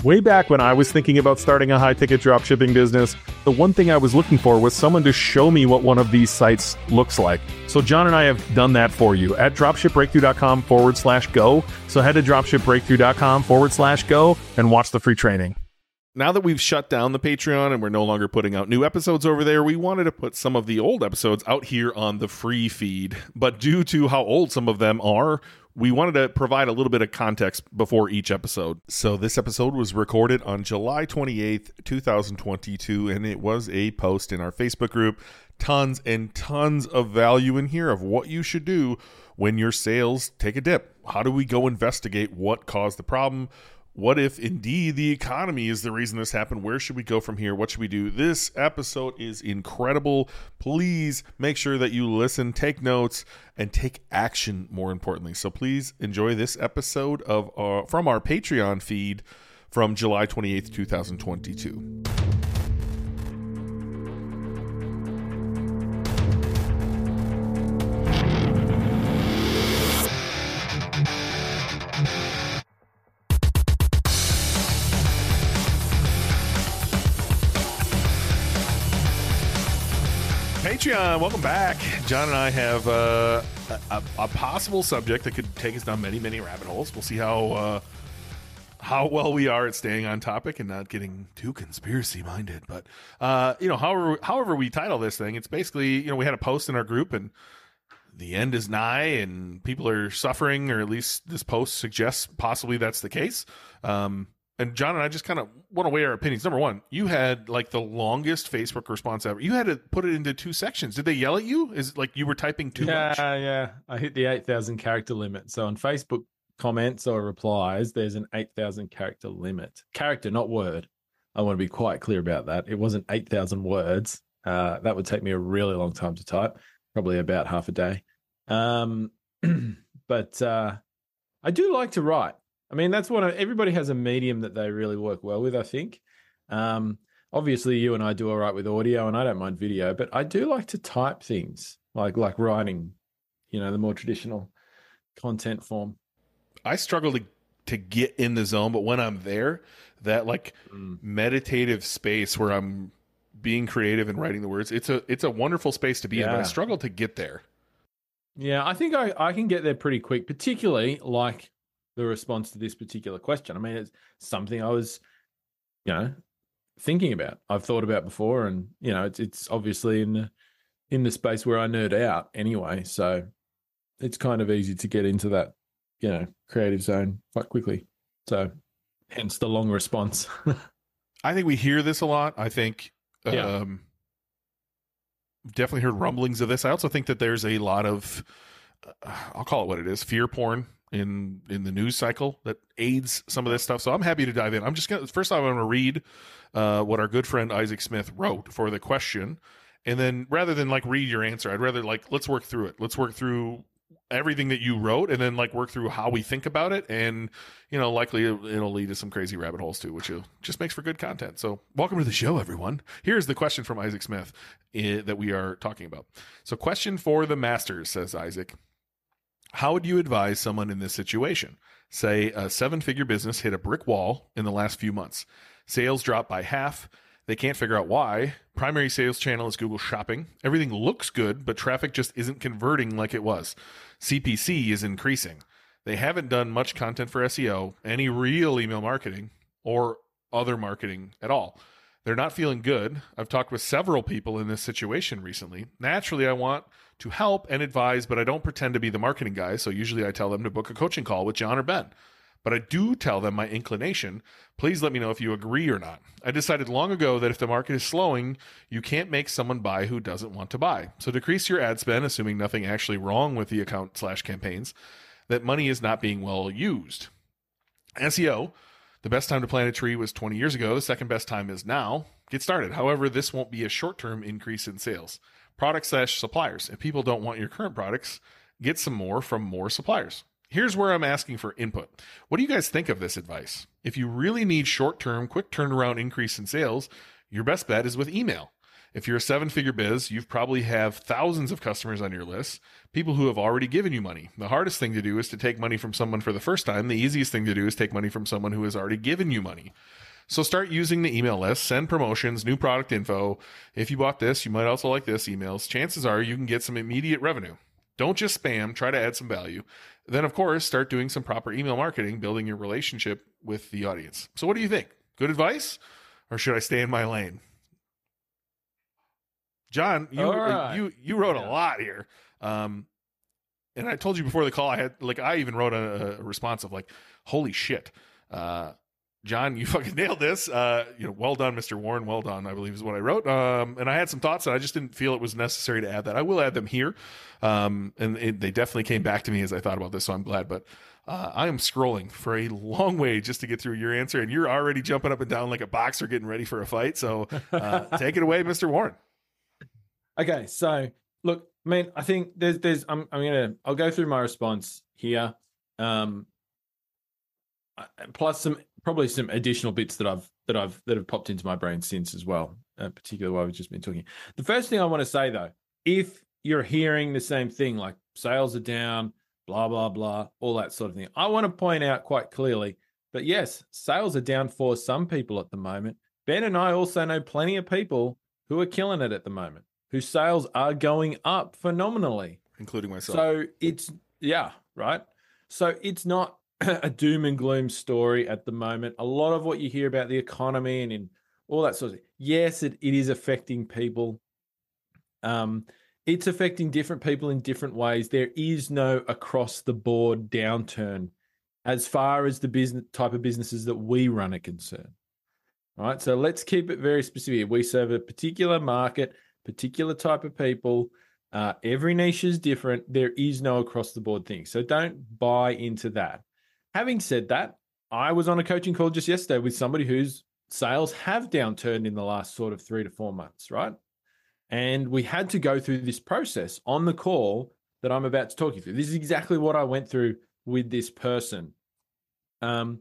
Way back when I was thinking about starting a high-ticket dropshipping business, the one thing I was looking for was someone to show me what one of these sites looks like. So John and I have done that for you at dropshipbreakthrough.com/go. So head to dropshipbreakthrough.com/go and watch the free training. Now that we've shut down the Patreon and we're no longer putting out new episodes over there, we wanted to put some of the old episodes out here on the free feed. But due to how old some of them are, we wanted to provide a little bit of context before each episode. So this episode was recorded on July 28th, 2022, and it was a post in our Facebook group. Tons and tons of value in here of what you should do when your sales take a dip. How do we go investigate what caused the problem? What if indeed the economy is the reason this happened? Where should we go from here? What should we do? This episode is incredible. Please make sure that you listen, take notes, and take action, more importantly. So please enjoy this episode of from our Patreon feed from July 28th, 2022. Patreon, welcome back. John and I have a possible subject that could take us down many, many rabbit holes. We'll see how well we are at staying on topic and not getting too conspiracy minded. But however we title this thing, it's basically, we had a post in our group and the end is nigh and people are suffering, or at least this post suggests possibly that's the case. And John and I just kind of want to weigh our opinions. Number one, you had like the longest Facebook response ever. You had to put it into 2 sections. Did they yell at you? Is it like you were typing too much? Yeah. I hit the 8,000 character limit. So on Facebook comments or replies, there's an 8,000 character limit. Character, not word. I want to be quite clear about that. It wasn't 8,000 words. That would take me a really long time to type, probably about half a day. But I do like to write. I mean, that's everybody has a medium that they really work well with, I think. Obviously, you and I do all right with audio, and I don't mind video, but I do like to type things, like writing, the more traditional content form. I struggle to get in the zone, but when I'm there, that meditative space where I'm being creative and writing the words, it's a wonderful space to be in, but I struggle to get there. Yeah, I think I can get there pretty quick, particularly like the response to this particular question. I mean, it's something I was, thinking about. I've thought about before, and it's obviously in the space where I nerd out anyway. So it's kind of easy to get into that, creative zone quite quickly. So hence the long response. I think we hear this a lot. I think definitely heard rumblings of this. I also think that there's a lot of, I'll call it what it is, fear porn in the news cycle that aids some of this stuff. So I'm happy to dive in. First off, I'm going to read what our good friend Isaac Smith wrote for the question. And then rather than read your answer, I'd rather let's work through it. Let's work through everything that you wrote and then work through how we think about it. And, likely it'll lead to some crazy rabbit holes too, which just makes for good content. So welcome to the show, everyone. Here's the question from Isaac Smith that we are talking about. So question for the masters, says Isaac. How would you advise someone in this situation? Say a 7-figure business hit a brick wall in the last few months. Sales dropped by half. They can't figure out why. Primary sales channel is Google Shopping. Everything looks good, but traffic just isn't converting like it was. CPC is increasing. They haven't done much content for SEO, any real email marketing, or other marketing at all. They're not feeling good. I've talked with several people in this situation recently. Naturally, I want to help and advise, but I don't pretend to be the marketing guy, so usually I tell them to book a coaching call with John or Ben. But I do tell them my inclination. Please let me know if you agree or not. I decided long ago that if the market is slowing, you can't make someone buy who doesn't want to buy. So decrease your ad spend, assuming nothing actually wrong with the account/campaigns, that money is not being well used. SEO, the best time to plant a tree was 20 years ago. The second best time is now. Get started. However, this won't be a short-term increase in sales. Product/suppliers. If people don't want your current products, get some more from more suppliers. Here's where I'm asking for input. What do you guys think of this advice? If you really need short-term, quick turnaround increase in sales, your best bet is with email. If you're a 7-figure biz, you probably have thousands of customers on your list, people who have already given you money. The hardest thing to do is to take money from someone for the first time. The easiest thing to do is take money from someone who has already given you money. So start using the email list, send promotions, new product info. If you bought this, you might also like this emails. Chances are you can get some immediate revenue. Don't just spam, try to add some value. Then, of course, start doing some proper email marketing, building your relationship with the audience. So what do you think? Good advice? Or should I stay in my lane? John, you wrote a lot here. And I told you before the call, I even wrote a response of like, holy shit. John, you fucking nailed this. Well done, Mr. Warren. Well done, I believe is what I wrote. And I had some thoughts, and I just didn't feel it was necessary to add that. I will add them here. They definitely came back to me as I thought about this, so I'm glad. But I am scrolling for a long way just to get through your answer, and you're already jumping up and down like a boxer getting ready for a fight. So take it away, Mr. Warren. Okay, so look, I mean, I think I'll go through my response here, plus probably some additional bits that have popped into my brain since as well, particularly while we've just been talking. The first thing I want to say though, if you're hearing the same thing, like sales are down, blah blah blah, all that sort of thing, I want to point out quite clearly that yes, sales are down for some people at the moment. Ben and I also know plenty of people who are killing it at the moment, whose sales are going up phenomenally, including myself. So it's right. So it's not a doom and gloom story at the moment. A lot of what you hear about the economy and in all that sort of thing, yes, it is affecting people. It's affecting different people in different ways. There is no across the board downturn as far as the business type of businesses that we run are concerned. Right. So let's keep it very specific. We serve a particular market, particular type of people. Every niche is different. There is no across the board thing. So don't buy into that. Having said that, I was on a coaching call just yesterday with somebody whose sales have downturned in the last sort of 3 to 4 months, right? And we had to go through this process on the call that I'm about to talk you through. This is exactly what I went through with this person. And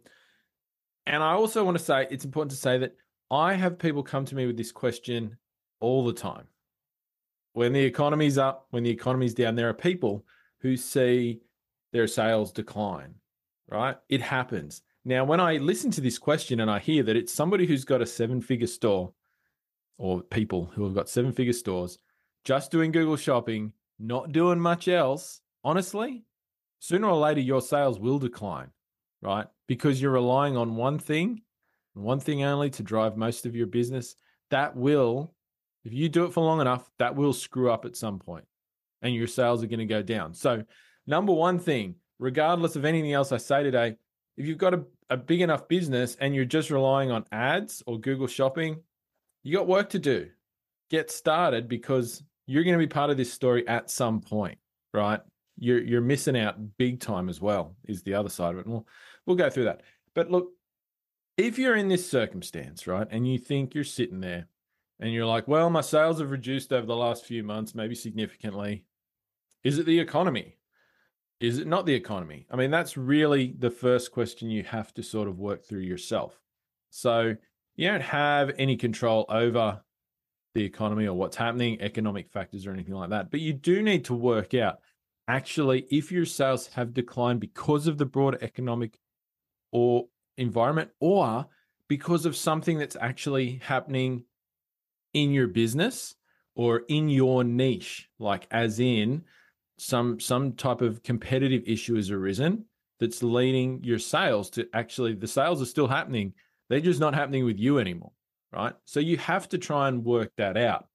I also want to say, it's important to say that I have people come to me with this question all the time. When the economy's up, when the economy's down, there are people who see their sales decline, right? It happens. Now, when I listen to this question and I hear that it's somebody who's got a 7-figure store, or people who have got 7-figure stores, just doing Google Shopping, not doing much else, honestly, sooner or later your sales will decline, right? Because you're relying on one thing only to drive most of your business. That will, if you do it for long enough, that will screw up at some point and your sales are going to go down. So number one thing, regardless of anything else I say today, if you've got a big enough business and you're just relying on ads or Google Shopping, you got work to do. Get started, because you're going to be part of this story at some point, right? You're missing out big time as well, is the other side of it. And we'll go through that. But look, if you're in this circumstance, right, and you think you're sitting there and you're like, well, my sales have reduced over the last few months, maybe significantly. Is it the economy? Is it not the economy? I mean, that's really the first question you have to sort of work through yourself. So you don't have any control over the economy or what's happening, economic factors or anything like that. But you do need to work out, actually, if your sales have declined because of the broader economic or environment, or because of something that's actually happening in your business or in your niche, like as in some type of competitive issue has arisen that's leading your sales to actually, the sales are still happening. They're just not happening with you anymore, right? So you have to try and work that out.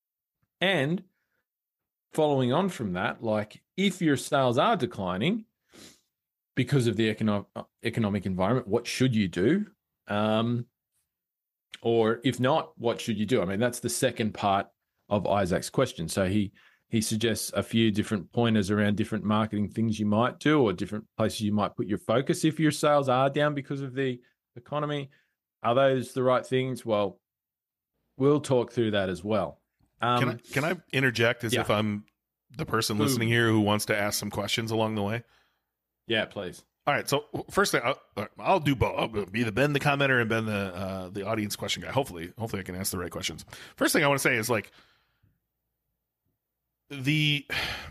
And following on from that, like if your sales are declining because of the economic environment, what should you do? Or if not, what should you do? I mean, that's the second part of Isaac's question. So he suggests a few different pointers around different marketing things you might do, or different places you might put your focus if your sales are down because of the economy. Are those the right things? Well, we'll talk through that as well. Can I interject as if I'm the person listening here who wants to ask some questions along the way? Yeah, please. All right. So first thing, I'll do both. I'll be Ben the commenter and Ben the audience question guy. Hopefully I can ask the right questions. First thing I want to say is like the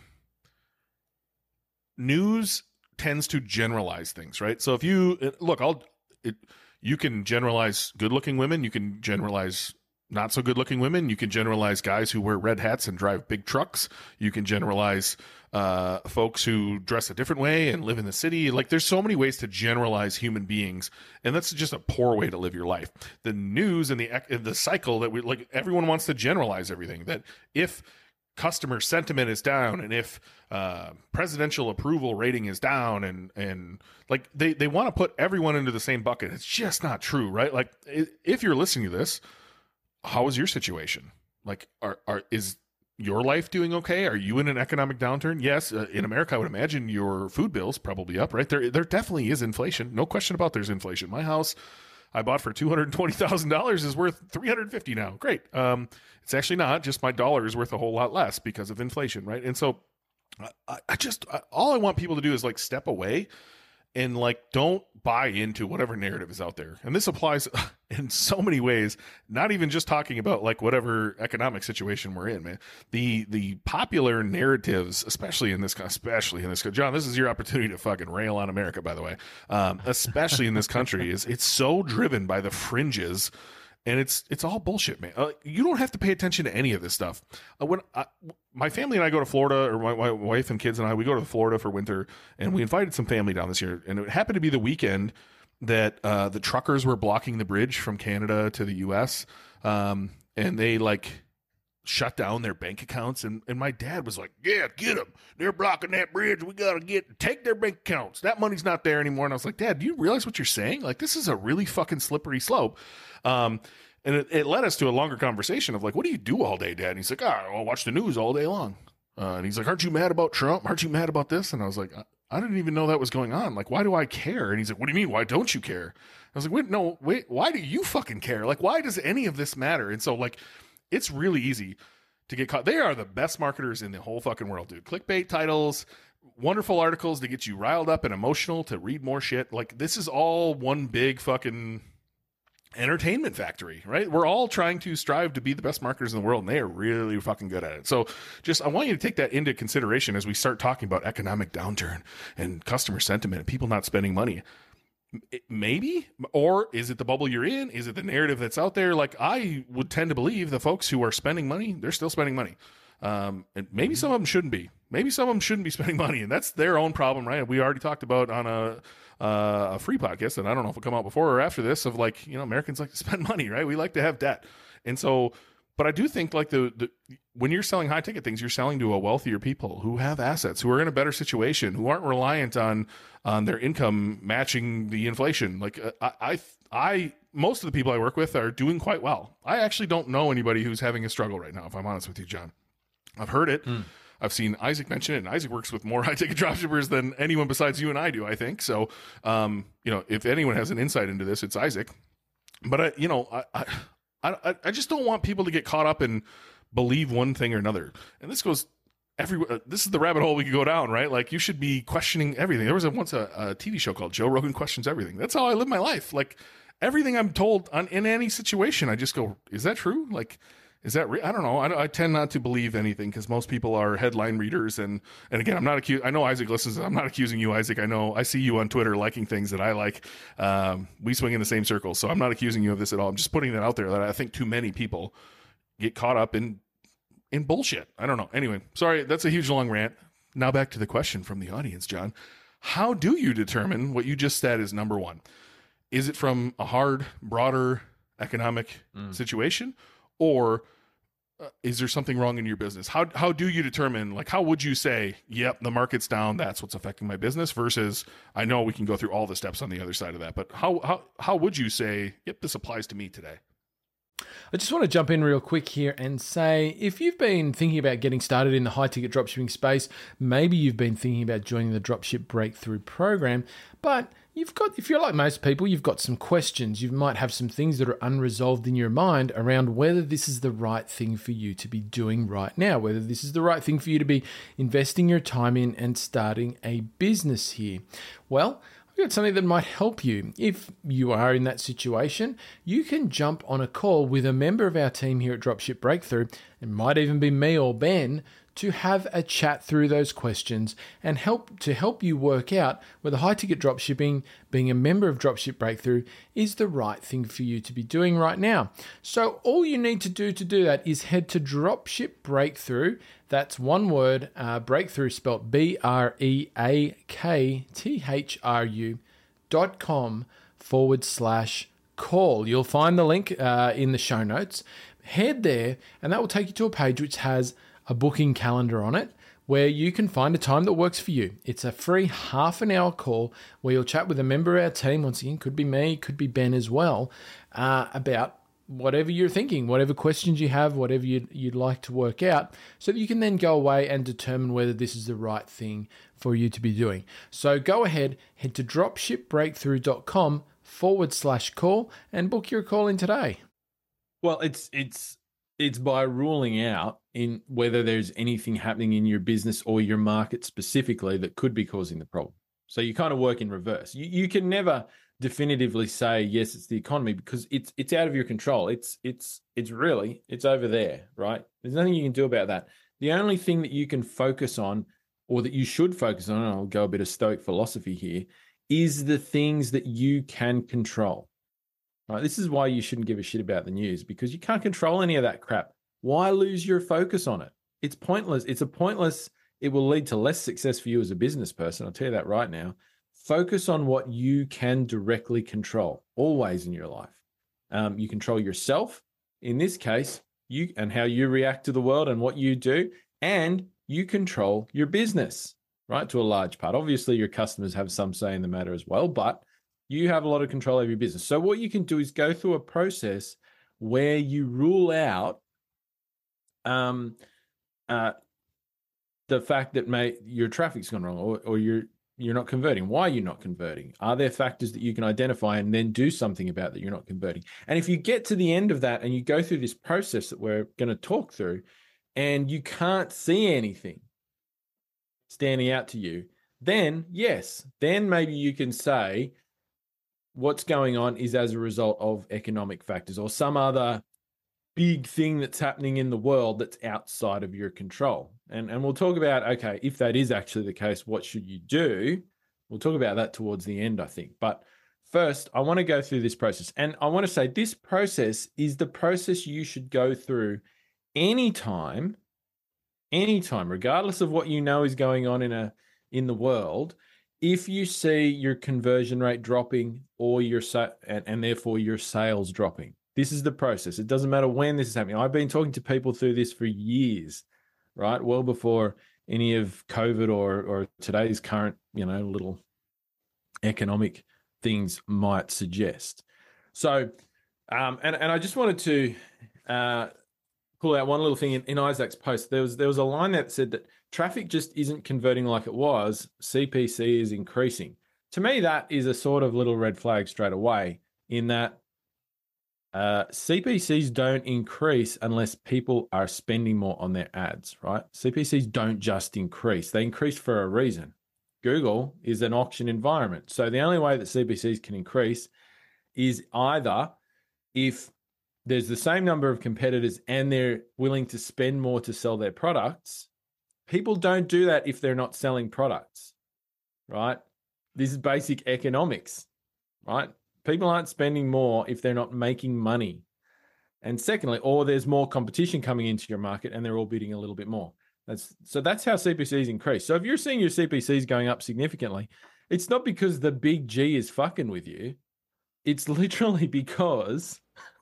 news tends to generalize things, right? So if you look, you can generalize good-looking women. You can generalize not so good-looking women. You can generalize guys who wear red hats and drive big trucks. You can generalize folks who dress a different way and live in the city. Like, there's so many ways to generalize human beings, and that's just a poor way to live your life. The news and the cycle that we like, everyone wants to generalize everything. That if customer sentiment is down and if presidential approval rating is down and like they want to put everyone into the same bucket. It's just not true, right? Like, if you're listening to this, how is your situation? Like, is your life doing okay? Are you in an economic downturn? Yes. In America, I would imagine your food bill's probably up, right? There definitely is inflation. No question about there's inflation. My house I bought for $220,000 is worth $350 now. Great. It's actually not. Just my dollar is worth a whole lot less because of inflation, right? And so all I want people to do is like step away and like don't buy into whatever narrative is out there. And this applies in so many ways, not even just talking about like whatever economic situation we're in, man. The popular narratives, especially in this, John, this is your opportunity to fucking rail on America, by the way. Especially in this country, it's so driven by the fringes. And it's all bullshit, man. You don't have to pay attention to any of this stuff. When my family and I go to Florida, or my wife and kids and I, we go to Florida for winter, and we invited some family down this year. And it happened to be the weekend that the truckers were blocking the bridge from Canada to the U.S. And they like shut down their bank accounts. And my dad was like, yeah, get them. They're blocking that bridge. We got to take their bank accounts. That money's not there anymore. And I was like, Dad, do you realize what you're saying? Like, this is a really fucking slippery slope. And it led us to a longer conversation of like, what do you do all day, Dad? And he's like, I'll watch the news all day long. And he's like, aren't you mad about Trump? Aren't you mad about this? And I was like, I didn't even know that was going on. Like, why do I care? And he's like, what do you mean? Why don't you care? I was like, wait, why do you fucking care? Like, why does any of this matter? And so like, it's really easy to get caught. They are the best marketers in the whole fucking world, dude. Clickbait titles, wonderful articles to get you riled up and emotional to read more shit. Like, this is all one big fucking entertainment factory, right? We're all trying to strive to be the best marketers in the world, and they are really fucking good at it. So I want you to take that into consideration as we start talking about economic downturn and customer sentiment and people not spending money. Maybe, or is it the bubble you're in? Is it the narrative that's out there? Like, I would tend to believe the folks who are spending money, they're still spending money. And maybe some of them shouldn't be. Maybe some of them shouldn't be spending money, and that's their own problem, right? We already talked about on a free podcast, and I don't know if it'll come out before or after this, of like, Americans like to spend money, right? We like to have debt. And so, but I do think like when you're selling high ticket things, you're selling to a wealthier people who have assets, who are in a better situation, who aren't reliant on their income matching the inflation. Like I most of the people I work with are doing quite well. I actually don't know anybody who's having a struggle right now, if I'm honest with you, John. I've heard it. I've seen Isaac mention it, and Isaac works with more high-ticket dropshippers than anyone besides you and I do, I think. So, if anyone has an insight into this, it's Isaac. But, I just don't want people to get caught up and believe one thing or another. And this goes everywhere. This is the rabbit hole we could go down, right? Like, you should be questioning everything. There was once a TV show called Joe Rogan Questions Everything. That's how I live my life. Like, everything I'm told in any situation, I just go, is that true? Like, is that I don't know. I tend not to believe anything because most people are headline readers. And again, I'm not accused. I know Isaac listens. I'm not accusing you, Isaac. I see you on Twitter liking things that I like. We swing in the same circles. So I'm not accusing you of this at all. I'm just putting that out there that I think too many people get caught up in bullshit. I don't know. Anyway, sorry. That's a huge long rant. Now back to the question from the audience, John. How do you determine what you just said is number one? Is it from a hard, broader economic situation? Or is there something wrong in your business? How do you determine, like, how would you say, yep, the market's down, that's what's affecting my business, versus I know we can go through all the steps on the other side of that, but how would you say, yep, this applies to me today? I just want to jump in real quick here and say, if you've been thinking about getting started in the high-ticket dropshipping space, maybe you've been thinking about joining the Dropship Breakthrough program, but if you're like most people, you've got some questions. You might have some things that are unresolved in your mind around whether this is the right thing for you to be doing right now, whether this is the right thing for you to be investing your time in and starting a business here. Well, I've got something that might help you. If you are in that situation, you can jump on a call with a member of our team here at Dropship Breakthrough, it might even be me or Ben, to have a chat through those questions and help you work out whether high ticket dropshipping, being a member of Dropship Breakthrough, is the right thing for you to be doing right now. So all you need to do that is head to Dropship Breakthrough. That's one word, breakthrough spelled breakthrough.com/call. You'll find the link in the show notes. Head there and that will take you to a page which has a booking calendar on it where you can find a time that works for you. It's a free half-an-hour call where you'll chat with a member of our team, once again, could be me, could be Ben as well, about whatever you're thinking, whatever questions you have, whatever you'd like to work out, so that you can then go away and determine whether this is the right thing for you to be doing. So go ahead, head to dropshipbreakthrough.com/call and book your call in today. Well, it's by ruling out in whether there's anything happening in your business or your market specifically that could be causing the problem. So you kind of work in reverse. You can never definitively say yes, it's the economy, because it's out of your control. It's over there, right? There's nothing you can do about that. The only thing that you can focus on, or that you should focus on, and I'll go a bit of Stoic philosophy here, is the things that you can control. Right? This is why you shouldn't give a shit about the news, because you can't control any of that crap. Why lose your focus on it? It's pointless. It will lead to less success for you as a business person. I'll tell you that right now. Focus on what you can directly control, always in your life. You control yourself, in this case, and how you react to the world and what you do, and you control your business, right, to a large part. Obviously, your customers have some say in the matter as well, but you have a lot of control over your business. So what you can do is go through a process where you rule out the fact that your traffic's gone wrong, or you're not converting. Why are you not converting? Are there factors that you can identify and then do something about that you're not converting? And if you get to the end of that and you go through this process that we're going to talk through, and you can't see anything standing out to you, then yes, then maybe you can say what's going on is as a result of economic factors or some other big thing that's happening in the world that's outside of your control. And we'll talk about, okay, if that is actually the case, what should you do? We'll talk about that towards the end, I think. But first, I want to go through this process. And I want to say this process is the process you should go through anytime, regardless of what you know is going on in the world. If you see your conversion rate dropping or and therefore your sales dropping, this is the process. It doesn't matter when this is happening. I've been talking to people through this for years, right? Well before any of COVID or today's current, little economic things might suggest. So, and I just wanted to pull out one little thing in Isaac's post. There was a line that said that traffic just isn't converting like it was. CPC is increasing. To me, that is a sort of little red flag straight away, in that CPCs don't increase unless people are spending more on their ads, right? CPCs don't just increase. They increase for a reason. Google is an auction environment. So the only way that CPCs can increase is either if there's the same number of competitors and they're willing to spend more to sell their products. People don't do that if they're not selling products, right? This is basic economics, right? People aren't spending more if they're not making money. And secondly, or there's more competition coming into your market and they're all bidding a little bit more. That's how CPCs increase. So if you're seeing your CPCs going up significantly, it's not because the big G is fucking with you. It's literally because...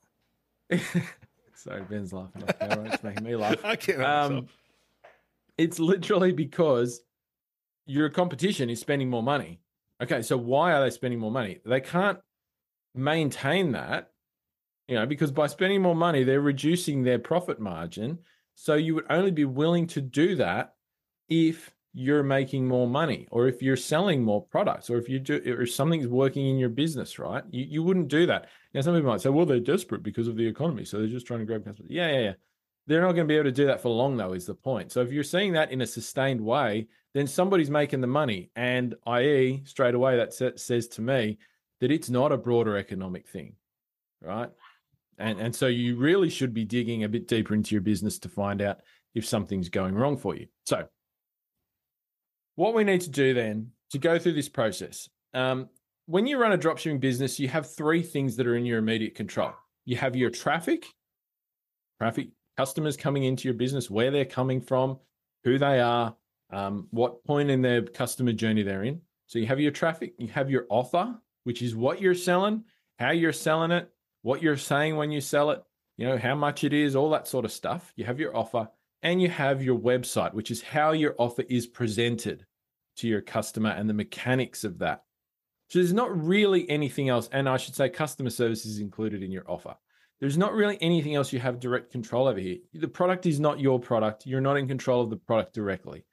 Sorry, Ben's laughing. It's making me laugh. I can't help myself. It's literally because your competition is spending more money. Okay, so why are they spending more money? They can't maintain that, because by spending more money, they're reducing their profit margin. So you would only be willing to do that if you're making more money, or if you're selling more products, or if something's working in your business, right? You wouldn't do that. Now, some people might say, well, they're desperate because of the economy, so they're just trying to grab customers. Yeah. They're not going to be able to do that for long, though, is the point. So if you're seeing that in a sustained way, then somebody's making the money. And i.e., straight away, that says to me that it's not a broader economic thing, right? And so you really should be digging a bit deeper into your business to find out if something's going wrong for you. So what we need to do then to go through this process, when you run a dropshipping business, you have three things that are in your immediate control. You have your traffic, customers coming into your business, where they're coming from, who they are, what point in their customer journey they're in. So you have your traffic, you have your offer, which is what you're selling, how you're selling it, what you're saying when you sell it, how much it is, all that sort of stuff. You have your offer, and you have your website, which is how your offer is presented to your customer and the mechanics of that. So there's not really anything else. And I should say customer service is included in your offer. There's not really anything else you have direct control over here. The product is not your product. You're not in control of the product directly.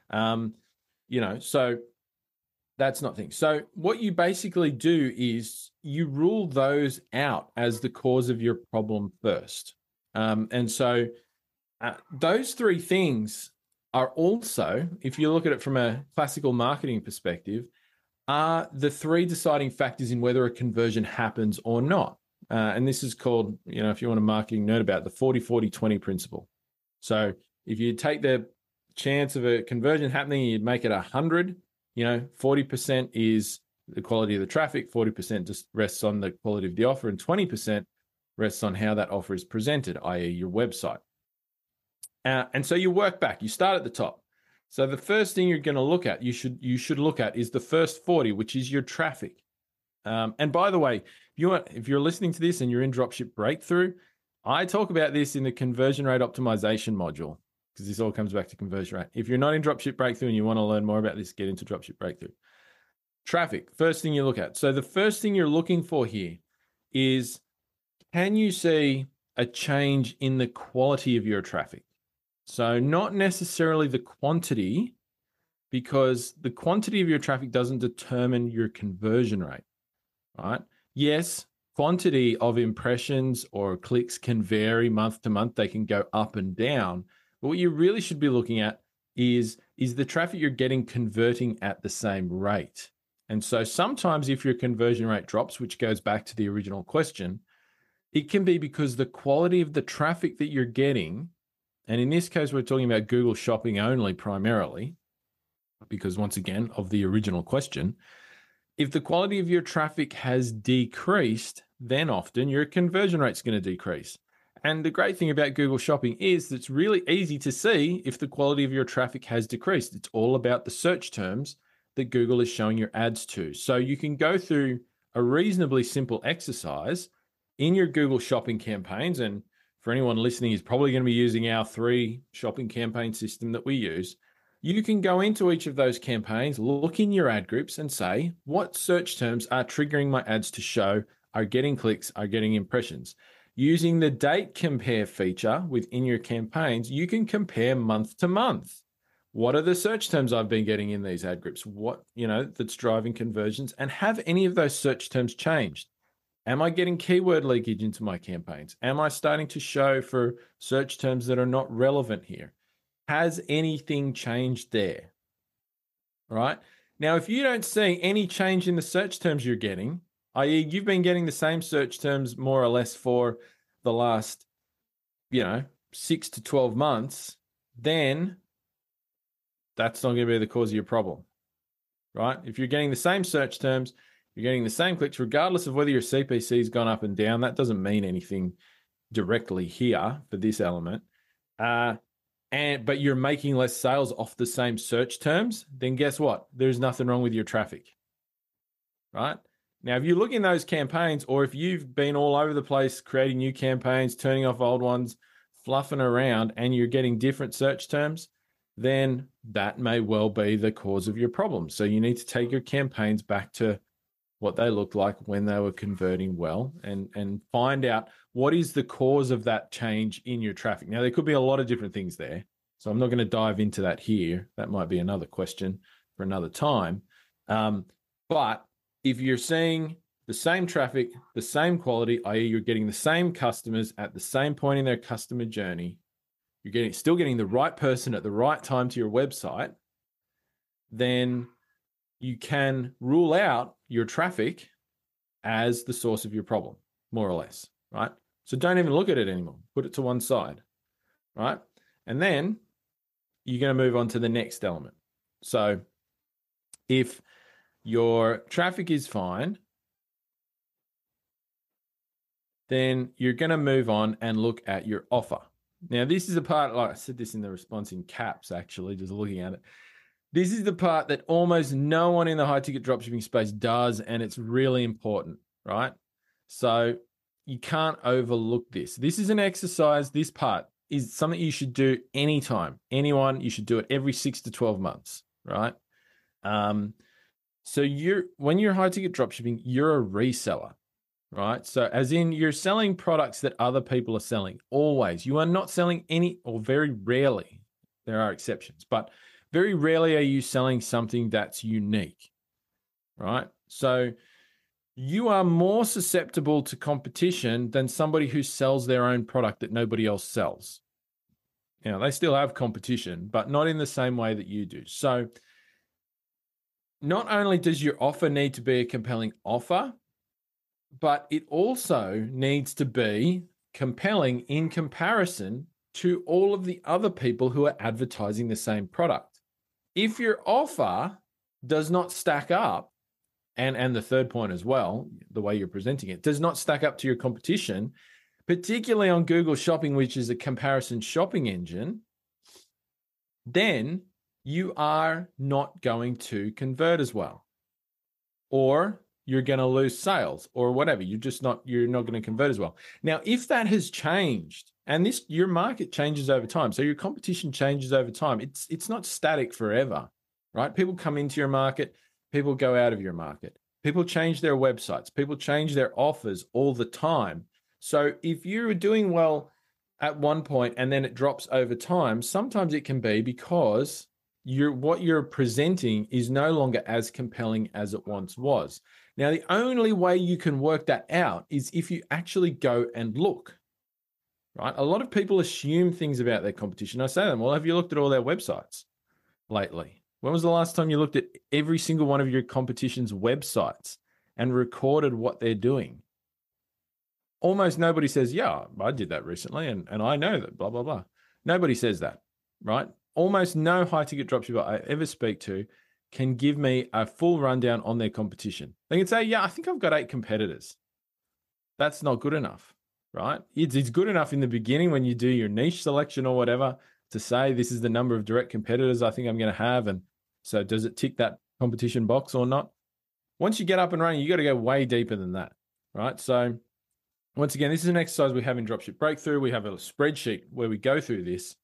So that's not thing. So what you basically do is you rule those out as the cause of your problem first. Those three things are also, if you look at it from a classical marketing perspective, are the three deciding factors in whether a conversion happens or not. And this is called, if you want a marketing nerd about it, the 40-40-20 principle. So if you take the chance of a conversion happening, you'd make it 100, 40% is the quality of the traffic, 40% just rests on the quality of the offer, and 20% rests on how that offer is presented, i.e. your website. And so you work back, you start at the top. So the first thing you're going to look at, you should look at is the first 40, which is your traffic. And by the way, if you're listening to this and you're in Dropship Breakthrough, I talk about this in the conversion rate optimization module, because this all comes back to conversion rate. If you're not in Dropship Breakthrough and you want to learn more about this, get into Dropship Breakthrough. Traffic, first thing you look at. So the first thing you're looking for here is, can you see a change in the quality of your traffic? So not necessarily the quantity, because the quantity of your traffic doesn't determine your conversion rate, right? Yes, quantity of impressions or clicks can vary month to month. They can go up and down. But what you really should be looking at is the traffic you're getting converting at the same rate. And so sometimes if your conversion rate drops, which goes back to the original question, it can be because the quality of the traffic that you're getting, and in this case, we're talking about Google Shopping only primarily, because once again, of the original question, if the quality of your traffic has decreased, then often your conversion rate's going to decrease. And the great thing about Google Shopping is that it's really easy to see if the quality of your traffic has decreased. It's all about the search terms that Google is showing your ads to. So you can go through a reasonably simple exercise in your Google Shopping campaigns, and for anyone listening is probably going to be using our 3 shopping campaign system that we use. You can go into each of those campaigns, look in your ad groups and say, what search terms are triggering my ads to show, are getting clicks, are getting impressions? Using the date compare feature within your campaigns, you can compare month to month. What are the search terms I've been getting in these ad groups? What, that's driving conversions, and have any of those search terms changed? Am I getting keyword leakage into my campaigns? Am I starting to show for search terms that are not relevant here? Has anything changed there? All right. Now, if you don't see any change in the search terms you're getting, i.e. you've been getting the same search terms more or less for the last, 6 to 12 months, then that's not going to be the cause of your problem, right? If you're getting the same search terms, you're getting the same clicks, regardless of whether your CPC has gone up and down. That doesn't mean anything directly here for this element. But you're making less sales off the same search terms, then guess what? There's nothing wrong with your traffic, right? Now, if you look in those campaigns, or if you've been all over the place creating new campaigns, turning off old ones, fluffing around, and you're getting different search terms, then that may well be the cause of your problem. So you need to take your campaigns back to what they looked like when they were converting well, and find out what is the cause of that change in your traffic. Now, there could be a lot of different things there, so I'm not going to dive into that here. That might be another question for another time. But if you're seeing the same traffic, the same quality, i.e. you're getting the same customers at the same point in their customer journey, you're still getting the right person at the right time to your website, then you can rule out your traffic as the source of your problem, more or less, right? So don't even look at it anymore. Put it to one side, right? And then you're going to move on to the next element. So if your traffic is fine, then you're going to move on and look at your offer. Now, this is a part, like I said this in the response in caps, actually, just looking at it. This is the part that almost no one in the high ticket dropshipping space does, and it's really important, right? So you can't overlook this. This is an exercise. This part is something you should do anytime. Anyone, you should do it every 6 to 12 months, right? So when you're high ticket dropshipping, you're a reseller, right? So as in you're selling products that other people are selling always. You are not selling any, or very rarely, there are exceptions, but very rarely are you selling something that's unique, right? So you are more susceptible to competition than somebody who sells their own product that nobody else sells. Now, they still have competition, but not in the same way that you do. So not only does your offer need to be a compelling offer, but it also needs to be compelling in comparison to all of the other people who are advertising the same product. If your offer does not stack up, and the third point as well, the way you're presenting it, does not stack up to your competition, particularly on Google Shopping, which is a comparison shopping engine, then you are not going to convert as well. Or you're going to lose sales or whatever. You're not going to convert as well. Now, if that has changed, and your market changes over time, so your competition changes over time, it's not static forever, right? People come into your market, people go out of your market. People change their websites, people change their offers all the time. So if you're doing well at one point and then it drops over time, sometimes it can be because what you're presenting is no longer as compelling as it once was. Now, the only way you can work that out is if you actually go and look, right? A lot of people assume things about their competition. I say to them, well, have you looked at all their websites lately? When was the last time you looked at every single one of your competition's websites and recorded what they're doing? Almost nobody says, yeah, I did that recently and I know that, blah, blah, blah. Nobody says that, right? Almost no high-ticket dropshipper I ever speak to can give me a full rundown on their competition. They can say, yeah, I think I've got 8 competitors. That's not good enough, right? It's good enough in the beginning when you do your niche selection or whatever to say this is the number of direct competitors I think I'm going to have. And so does it tick that competition box or not? Once you get up and running, you got to go way deeper than that, right? So once again, this is an exercise we have in Dropship Breakthrough. We have a spreadsheet where we go through this.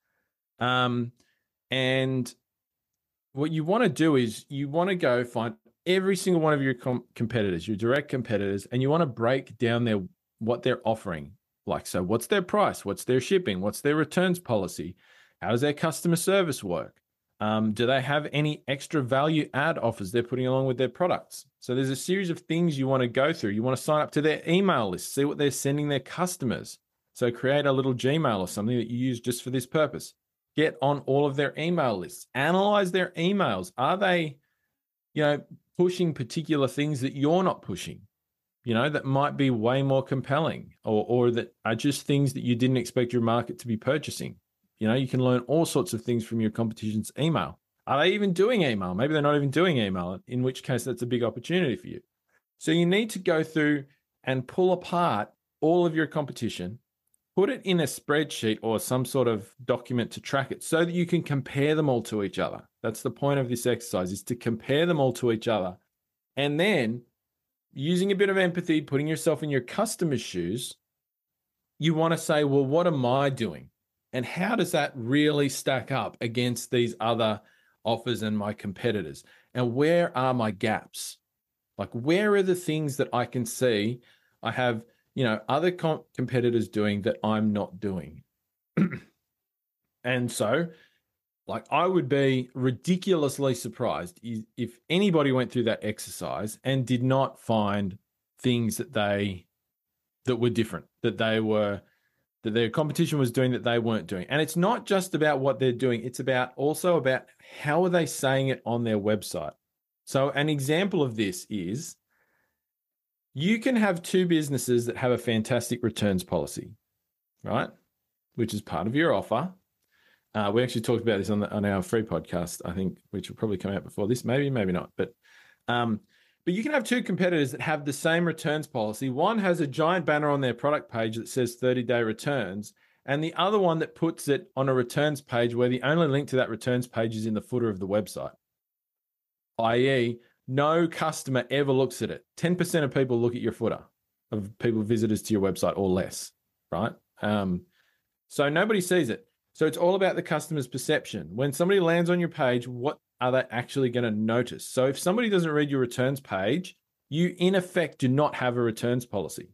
And what you want to do is you want to go find every single one of your competitors, your direct competitors, and you want to break down what they're offering. Like, so what's their price? What's their shipping? What's their returns policy? How does their customer service work? Do they have any extra value add offers they're putting along with their products? So there's a series of things you want to go through. You want to sign up to their email list, see what they're sending their customers. So create a little Gmail or something that you use just for this purpose. Get on all of their email lists. Analyze their emails. Are they, pushing particular things that you're not pushing, that might be way more compelling or that are just things that you didn't expect your market to be purchasing? You can learn all sorts of things from your competition's email. Are they even doing email? Maybe they're not even doing email, in which case that's a big opportunity for you. So you need to go through and pull apart all of your competition, put it in a spreadsheet or some sort of document to track it so that you can compare them all to each other. That's the point of this exercise, is to compare them all to each other. And then using a bit of empathy, putting yourself in your customer's shoes, you want to say, well, what am I doing? And how does that really stack up against these other offers and my competitors? And where are my gaps? Like, where are the things that I can see I have, other competitors doing that I'm not doing? And so, I would be ridiculously surprised if anybody went through that exercise and did not find things that were different, that they were that their competition was doing that they weren't doing. And it's not just about what they're doing. It's also about how are they saying it on their website. So an example of this is you can have two businesses that have a fantastic returns policy, right? Which is part of your offer. We actually talked about this on our free podcast, I think, which will probably come out before this, maybe not. But you can have two competitors that have the same returns policy. One has a giant banner on their product page that says 30-day returns, and the other one that puts it on a returns page where the only link to that returns page is in the footer of the website, i.e., no customer ever looks at it. 10% of people look at your footer of people visitors to your website or less, right? So nobody sees it. So it's all about the customer's perception. When somebody lands on your page, what are they actually going to notice? So if somebody doesn't read your returns page, you in effect do not have a returns policy,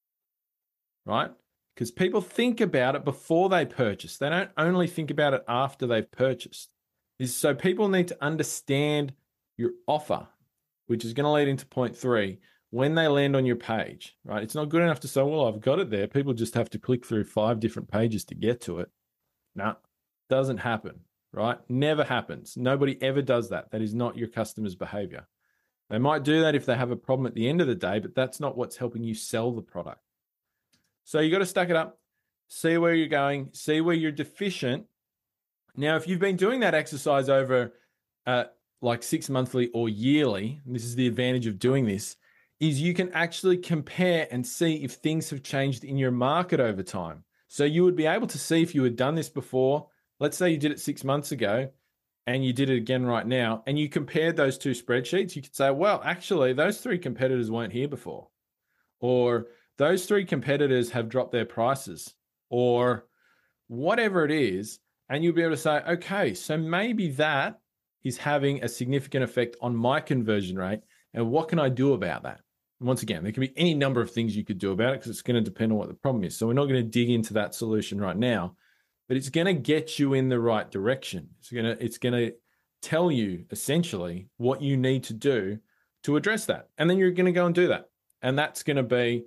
right? Because people think about it before they purchase. They don't only think about it after they've purchased. So people need to understand your offer, which is going to lead into point 3, when they land on your page, right? It's not good enough to say, well, I've got it there. People just have to click through 5 different pages to get to it. No, doesn't happen, right? Never happens. Nobody ever does that. That is not your customer's behavior. They might do that if they have a problem at the end of the day, but that's not what's helping you sell the product. So you got to stack it up, see where you're going, see where you're deficient. Now, if you've been doing that exercise over like 6 monthly or yearly, and this is the advantage of doing this, is you can actually compare and see if things have changed in your market over time. So you would be able to see if you had done this before. Let's say you did it 6 months ago and you did it again right now, and you compared those two spreadsheets. You could say, well, actually, those 3 competitors weren't here before, or those 3 competitors have dropped their prices, or whatever it is. And you'll be able to say, okay, so maybe that is having a significant effect on my conversion rate. And what can I do about that? Once again, there can be any number of things you could do about it because it's going to depend on what the problem is. So we're not going to dig into that solution right now, but it's going to get you in the right direction. It's going to tell you essentially what you need to do to address that. And then you're going to go and do that. And that's going to be,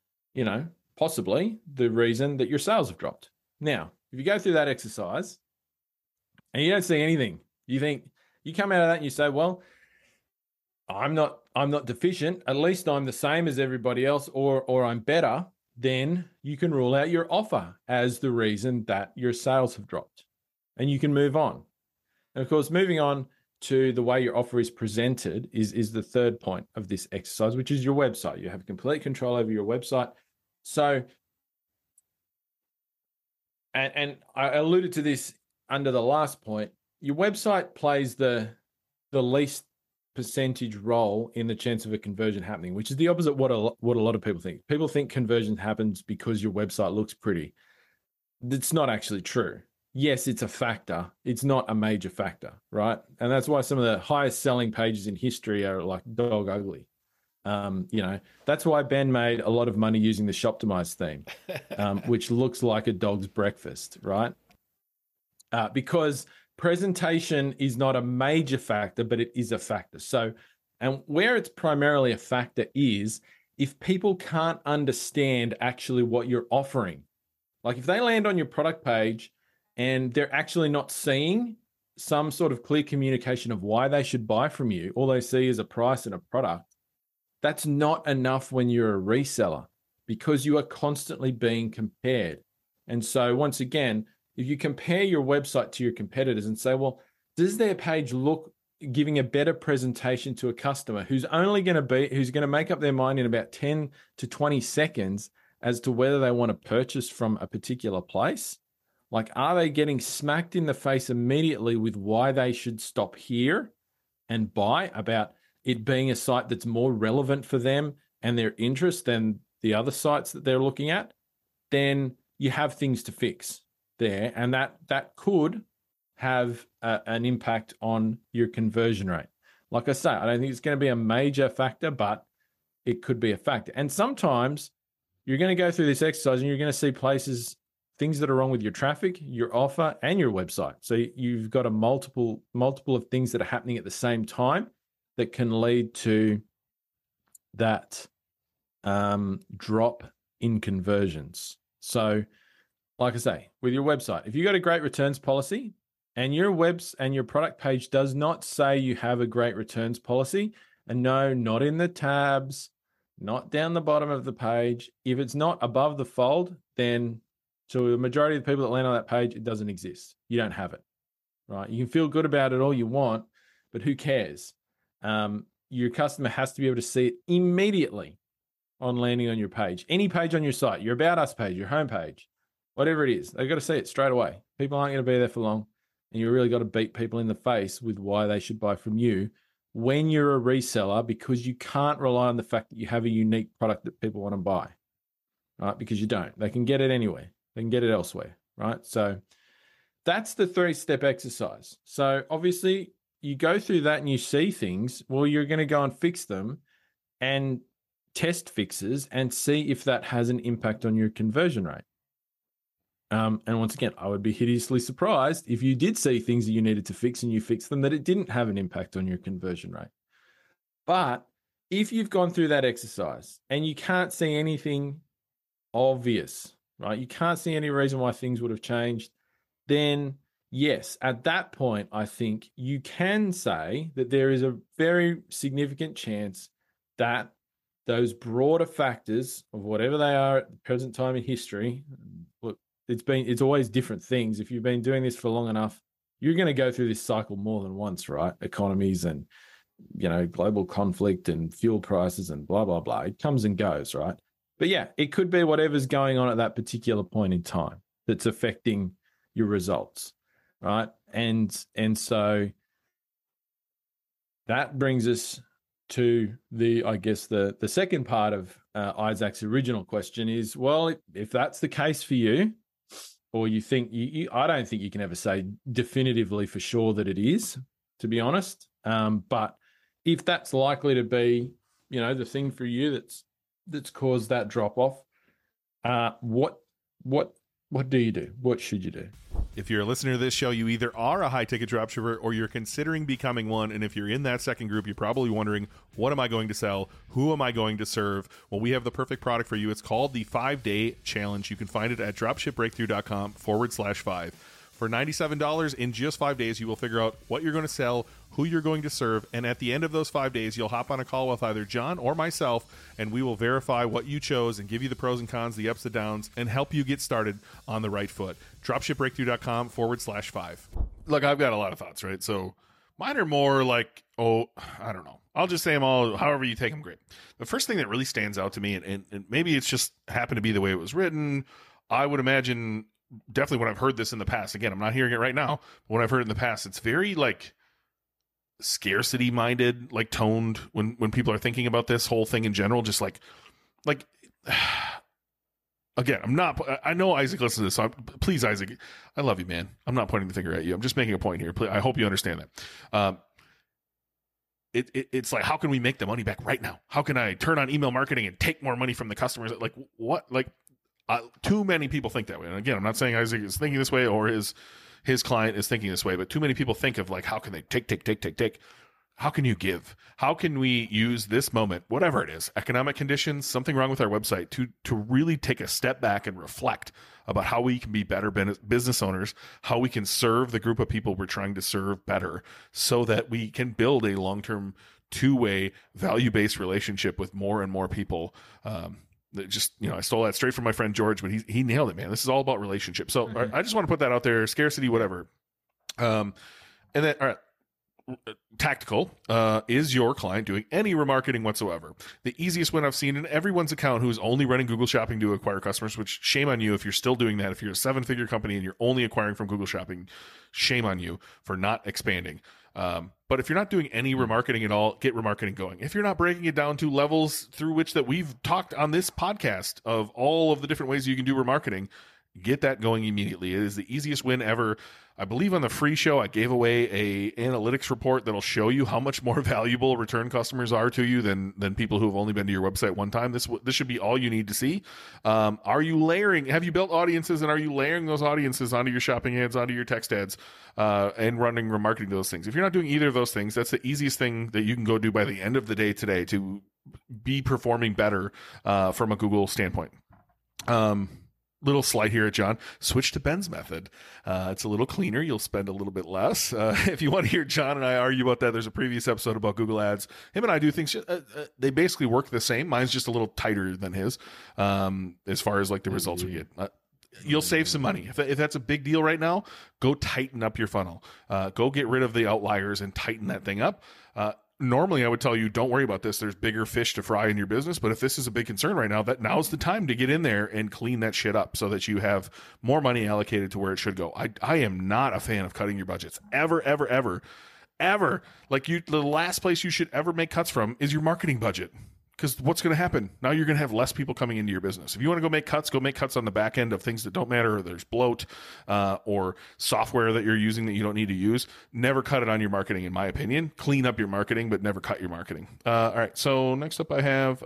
possibly the reason that your sales have dropped. Now, if you go through that exercise and you don't see anything, you come out of that and you say, well, I'm not deficient. At least I'm the same as everybody else, or I'm better. Then you can rule out your offer as the reason that your sales have dropped, and you can move on. And of course, moving on to the way your offer is presented is the third point of this exercise, which is your website. You have complete control over your website. So, and I alluded to this under the last point. Your website plays the least percentage role in the chance of a conversion happening, which is the opposite what a lot of people think. People think conversion happens because your website looks pretty. It's not actually true. Yes, it's a factor. It's not a major factor, right? And that's why some of the highest selling pages in history are like dog ugly. That's why Ben made a lot of money using the Shoptimize theme, which looks like a dog's breakfast, right? Because presentation is not a major factor, but it is a factor. So, and where it's primarily a factor is if people can't understand actually what you're offering. Like if they land on your product page and they're actually not seeing some sort of clear communication of why they should buy from you, all they see is a price and a product, that's not enough when you're a reseller because you are constantly being compared. And so once again, if you compare your website to your competitors and say, well, does their page look giving a better presentation to a customer who's going to make up their mind in about 10 to 20 seconds as to whether they want to purchase from a particular place? Like, are they getting smacked in the face immediately with why they should stop here and buy, about it being a site that's more relevant for them and their interest than the other sites that they're looking at? Then you have things to fix there, and that could have an impact on your conversion rate. Like I say, I don't think it's going to be a major factor, but it could be a factor. And sometimes you're going to go through this exercise and you're going to see things that are wrong with your traffic, your offer, and your website. So you've got a multiple of things that are happening at the same time that can lead to that drop in conversions. So like I say, with your website, if you got a great returns policy and your product page does not say you have a great returns policy, and no, not in the tabs, not down the bottom of the page. If it's not above the fold, then to the majority of the people that land on that page, it doesn't exist. You don't have it, right? You can feel good about it all you want, but who cares? Your customer has to be able to see it immediately on landing on your page. Any page on your site, your About Us page, your homepage, whatever it is, they've got to see it straight away. People aren't going to be there for long, and you really got to beat people in the face with why they should buy from you when you're a reseller, because you can't rely on the fact that you have a unique product that people want to buy, right? Because you don't. They can get it anywhere. They can get it elsewhere, right? So that's the 3-step exercise. So obviously you go through that and you see things. Well, you're going to go and fix them and test fixes and see if that has an impact on your conversion rate. And once again, I would be hideously surprised if you did see things that you needed to fix and you fixed them, that it didn't have an impact on your conversion rate. But if you've gone through that exercise and you can't see anything obvious, right? You can't see any reason why things would have changed, then yes, at that point, I think you can say that there is a very significant chance that those broader factors of whatever they are at the present time in history, look, it's always different things. If you've been doing this for long enough, you're going to go through this cycle more than once, right? Economies and, global conflict and fuel prices and blah, blah, blah. It comes and goes, right? But yeah, it could be whatever's going on at that particular point in time that's affecting your results, right? And so that brings us to the second part of Isaac's original question is, well, if that's the case for you, or you think I don't think you can ever say definitively for sure that it is, to be honest. But if that's likely to be, the thing for you that's caused that drop off, what do you do? What should you do? If you're a listener to this show, you either are a high-ticket dropshipper or you're considering becoming one. And if you're in that second group, you're probably wondering, what am I going to sell? Who am I going to serve? Well, we have the perfect product for you. It's called the 5-Day Challenge. You can find it at dropshipbreakthrough.com/5. For $97 in just 5 days, you will figure out what you're going to sell, who you're going to serve, and at the end of those 5 days, you'll hop on a call with either John or myself, and we will verify what you chose and give you the pros and cons, the ups and downs, and help you get started on the right foot. Dropshipbreakthrough.com/5. Look, I've got a lot of thoughts, right? So mine are more like, I don't know. I'll just say them all, however you take them, great. The first thing that really stands out to me, and maybe it's just happened to be the way it was written, I would imagine, definitely when I've heard this in the past, again, I'm not hearing it right now, but when I've heard it in the past, it's very like scarcity minded, like toned when people are thinking about this whole thing in general, just like again, I know Isaac listens to this, so please, Isaac, I love you, man. I'm not pointing the finger at you. I'm just making a point here. I hope you understand that. It's like, how can we make the money back right now? How can I turn on email marketing and take more money from the customers? Like what? Like, too many people think that way. And again, I'm not saying Isaac is thinking this way or his client is thinking this way, but too many people think of like, how can they take? How can you give? How can we use this moment, whatever it is, economic conditions, something wrong with our website, to really take a step back and reflect about how we can be better business owners, how we can serve the group of people we're trying to serve better so that we can build a long-term two-way value-based relationship with more and more people. Just, I stole that straight from my friend George, but he nailed it, man. This is all about relationships. So I just want to put that out there, scarcity, whatever. And then, all right, tactical, is your client doing any remarketing whatsoever? The easiest one I've seen in everyone's account who's only running Google Shopping to acquire customers, which shame on you if you're still doing that. If you're a 7-figure company and you're only acquiring from Google Shopping, shame on you for not expanding. But if you're not doing any remarketing at all, get remarketing going. If you're not breaking it down to levels through which that we've talked on this podcast of all of the different ways you can do remarketing, get that going immediately. It is the easiest win ever. I believe on the free show, I gave away a analytics report that'll show you how much more valuable return customers are to you than people who have only been to your website one time. This should be all you need to see. Are you layering? Have you built audiences, and are you layering those audiences onto your shopping ads, onto your text ads, and running remarketing those things? If you're not doing either of those things, that's the easiest thing that you can go do by the end of the day today to be performing better from a Google standpoint. little slight here at John. Switch to Ben's method. It's a little cleaner. You'll spend a little bit less. If you want to hear John and I argue about that, there's a previous episode about Google Ads. Him and I do things. They basically work the same. Mine's just a little tighter than his, as far as like the results we get. You'll save some money. If that's a big deal right now, go tighten up your funnel. Go get rid of the outliers and tighten that thing up. Normally, I would tell you, don't worry about this. There's bigger fish to fry in your business. But if this is a big concern right now, that now's the time to get in there and clean that shit up so that you have more money allocated to where it should go. I am not a fan of cutting your budgets. Ever. Like the last place you should ever make cuts from is your marketing budget. Because what's going to happen? Now you're going to have less people coming into your business. If you want to go make cuts on the back end of things that don't matter, or there's bloat, or software that you're using that you don't need to use. Never cut it on your marketing, in my opinion. Clean up your marketing, but never cut your marketing. All right, so next up I have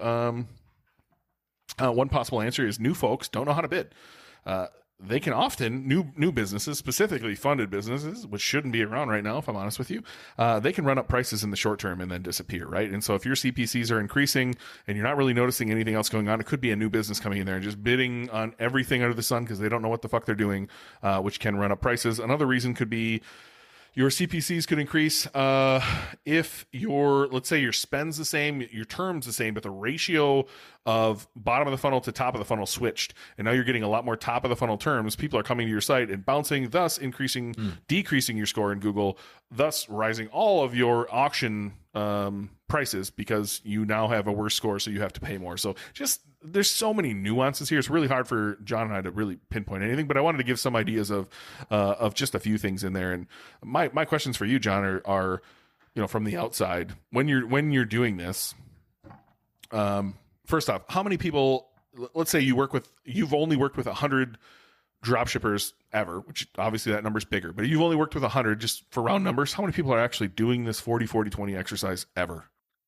one possible answer is new folks don't know how to bid. They can often, new businesses, specifically funded businesses, which shouldn't be around right now, if I'm honest with you, they can run up prices in the short term and then disappear, right? And so if your CPCs are increasing and you're not really noticing anything else going on, it could be a new business coming in there and just bidding on everything under the sun because they don't know what the fuck they're doing, which can run up prices. Another reason could be your CPCs could increase if let's say your spend's the same, your term's the same, but the ratio of bottom of the funnel to top of the funnel switched. And now you're getting a lot more top of the funnel terms. People are coming to your site and bouncing, thus decreasing your score in Google, thus rising all of your auction prices because you now have a worse score, so you have to pay more. So there's so many nuances here. It's really hard for John and I to really pinpoint anything, but I wanted to give some ideas of just a few things in there. And my questions for you, John, are from the outside, when you're doing this, first off, how many people, let's say you've only worked with 100 dropshippers ever, which obviously that number's bigger, but you've only worked with 100, just for round numbers, how many people are actually doing this 40-40-20 exercise ever?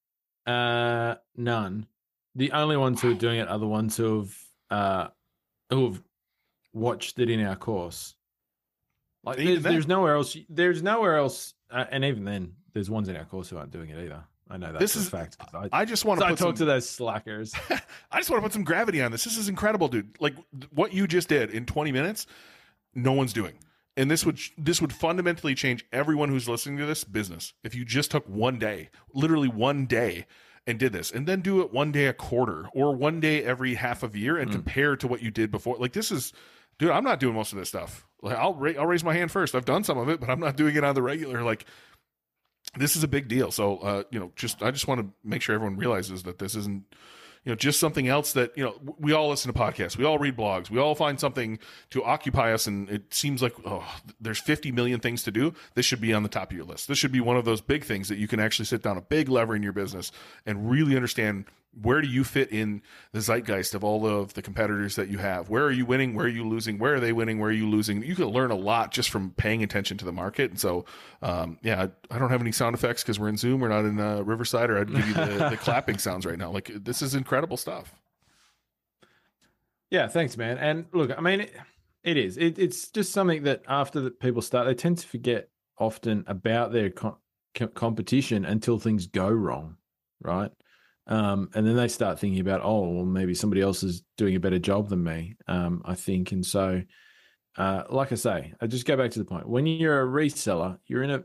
None. The only ones who are doing it are the ones who've watched it in our course. Like there's nowhere else. There's nowhere else, and even then, there's ones in our course who aren't doing it either. I know that's a fact. I just want to talk to those slackers. I just want to put some gravity on this. This is incredible, dude. Like what you just did in 20 minutes, no one's doing. And this would fundamentally change everyone who's listening to this business. If you just took one day, literally one day, and did this, and then do it one day a quarter or one day every half of a year and compare to what you did before. Like this is, dude, I'm not doing most of this stuff. Like I'll raise my hand first. I've done some of it, but I'm not doing it on the regular. Like this is a big deal. So, I just want to make sure everyone realizes that this isn't, just something else that, we all listen to podcasts. We all read blogs. We all find something to occupy us. And it seems like, there's 50 million things to do. This should be on the top of your list. This should be one of those big things that you can actually sit down, a big lever in your business, and really understand where do you fit in the zeitgeist of all of the competitors that you have? Where are you winning? Where are you losing? Where are they winning? Where are you losing? You can learn a lot just from paying attention to the market. And so, I don't have any sound effects because we're in Zoom. We're not in Riverside, or I'd give you the clapping sounds right now. Like this is incredible stuff. Yeah, thanks, man. And look, I mean, it is. It's just something that after the people start, they tend to forget often about their competition until things go wrong, right? And then they start thinking about, well, maybe somebody else is doing a better job than me, I think. And so, like I say, I just go back to the point. When you're a reseller, you're in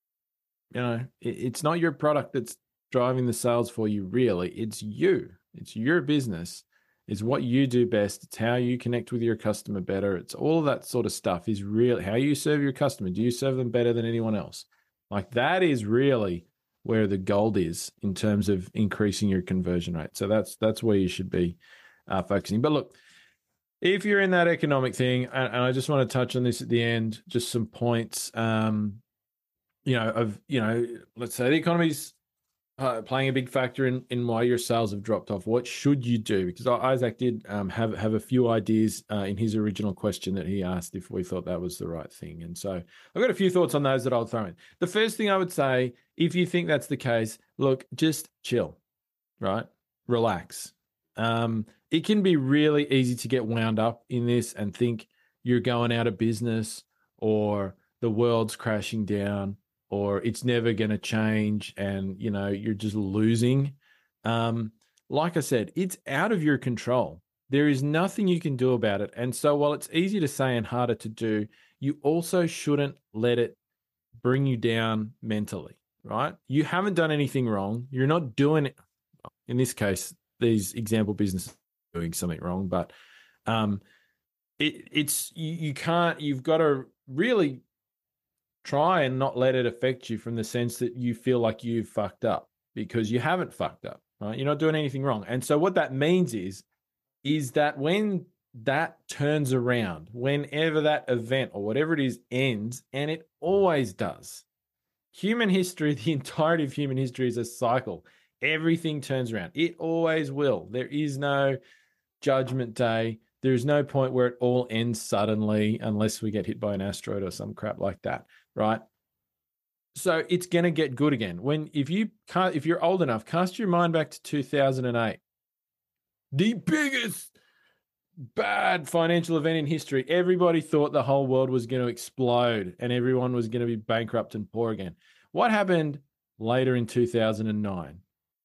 it's not your product that's driving the sales for you, really. It's you. It's your business. It's what you do best. It's how you connect with your customer better. It's all of that sort of stuff is really how you serve your customer. Do you serve them better than anyone else? Like that is really where the gold is in terms of increasing your conversion rate. So that's where you should be focusing. But look, if you're in that economic thing, and I just want to touch on this at the end, just some points, let's say the economy's playing a big factor in why your sales have dropped off. What should you do? Because Isaac did have a few ideas in his original question that he asked if we thought that was the right thing. And so I've got a few thoughts on those that I'll throw in. The first thing I would say, if you think that's the case, look, just chill, right? Relax. It can be really easy to get wound up in this and think you're going out of business or the world's crashing down or it's never going to change and, you're just losing. Like I said, it's out of your control. There is nothing you can do about it. And so while it's easy to say and harder to do, you also shouldn't let it bring you down mentally, right? You haven't done anything wrong. You're not doing it. In this case, these example businesses are doing something wrong, but you can't, you've got to really try and not let it affect you from the sense that you feel like you've fucked up, because you haven't fucked up, right? You're not doing anything wrong. And so what that means is that when that turns around, whenever that event or whatever it is ends, and it always does. Human history, the entirety of human history is a cycle. Everything turns around. It always will. There is no judgment day. There's no point where it all ends suddenly unless we get hit by an asteroid or some crap like that, right? So it's going to get good again. If you're old enough, cast your mind back to 2008. The biggest bad financial event in history. Everybody thought the whole world was going to explode and everyone was going to be bankrupt and poor again. What happened later in 2009?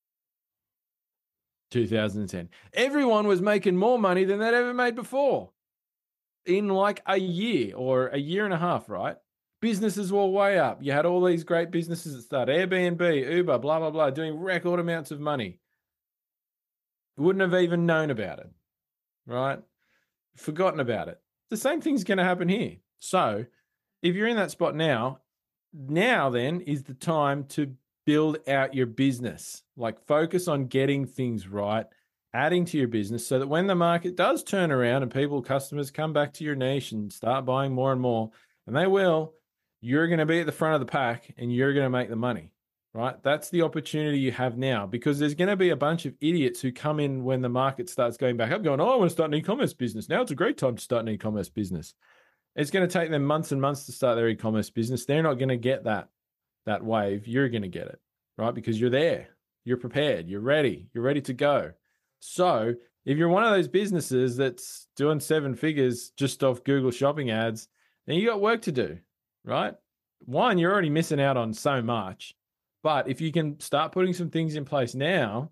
2010. Everyone was making more money than they'd ever made before in like a year or a year and a half, right? Businesses were way up. You had all these great businesses that started, Airbnb, Uber, blah, blah, blah, doing record amounts of money. Wouldn't have even known about it, right? Forgotten about it. The same thing's going to happen here. So if you're in that spot now then is the time to build out your business. Like focus on getting things right, adding to your business so that when the market does turn around and customers come back to your niche and start buying more and more, and they will, you're going to be at the front of the pack and you're going to make the money, right? That's the opportunity you have now, because there's going to be a bunch of idiots who come in when the market starts going back up going, oh, I want to start an e-commerce business. Now it's a great time to start an e-commerce business. It's going to take them months and months to start their e-commerce business. They're not going to get that wave. You're going to get it, right? Because you're there, you're prepared, you're ready to go. So if you're one of those businesses that's doing 7 figures just off Google shopping ads, then you got work to do, right? One, you're already missing out on so much. But if you can start putting some things in place now,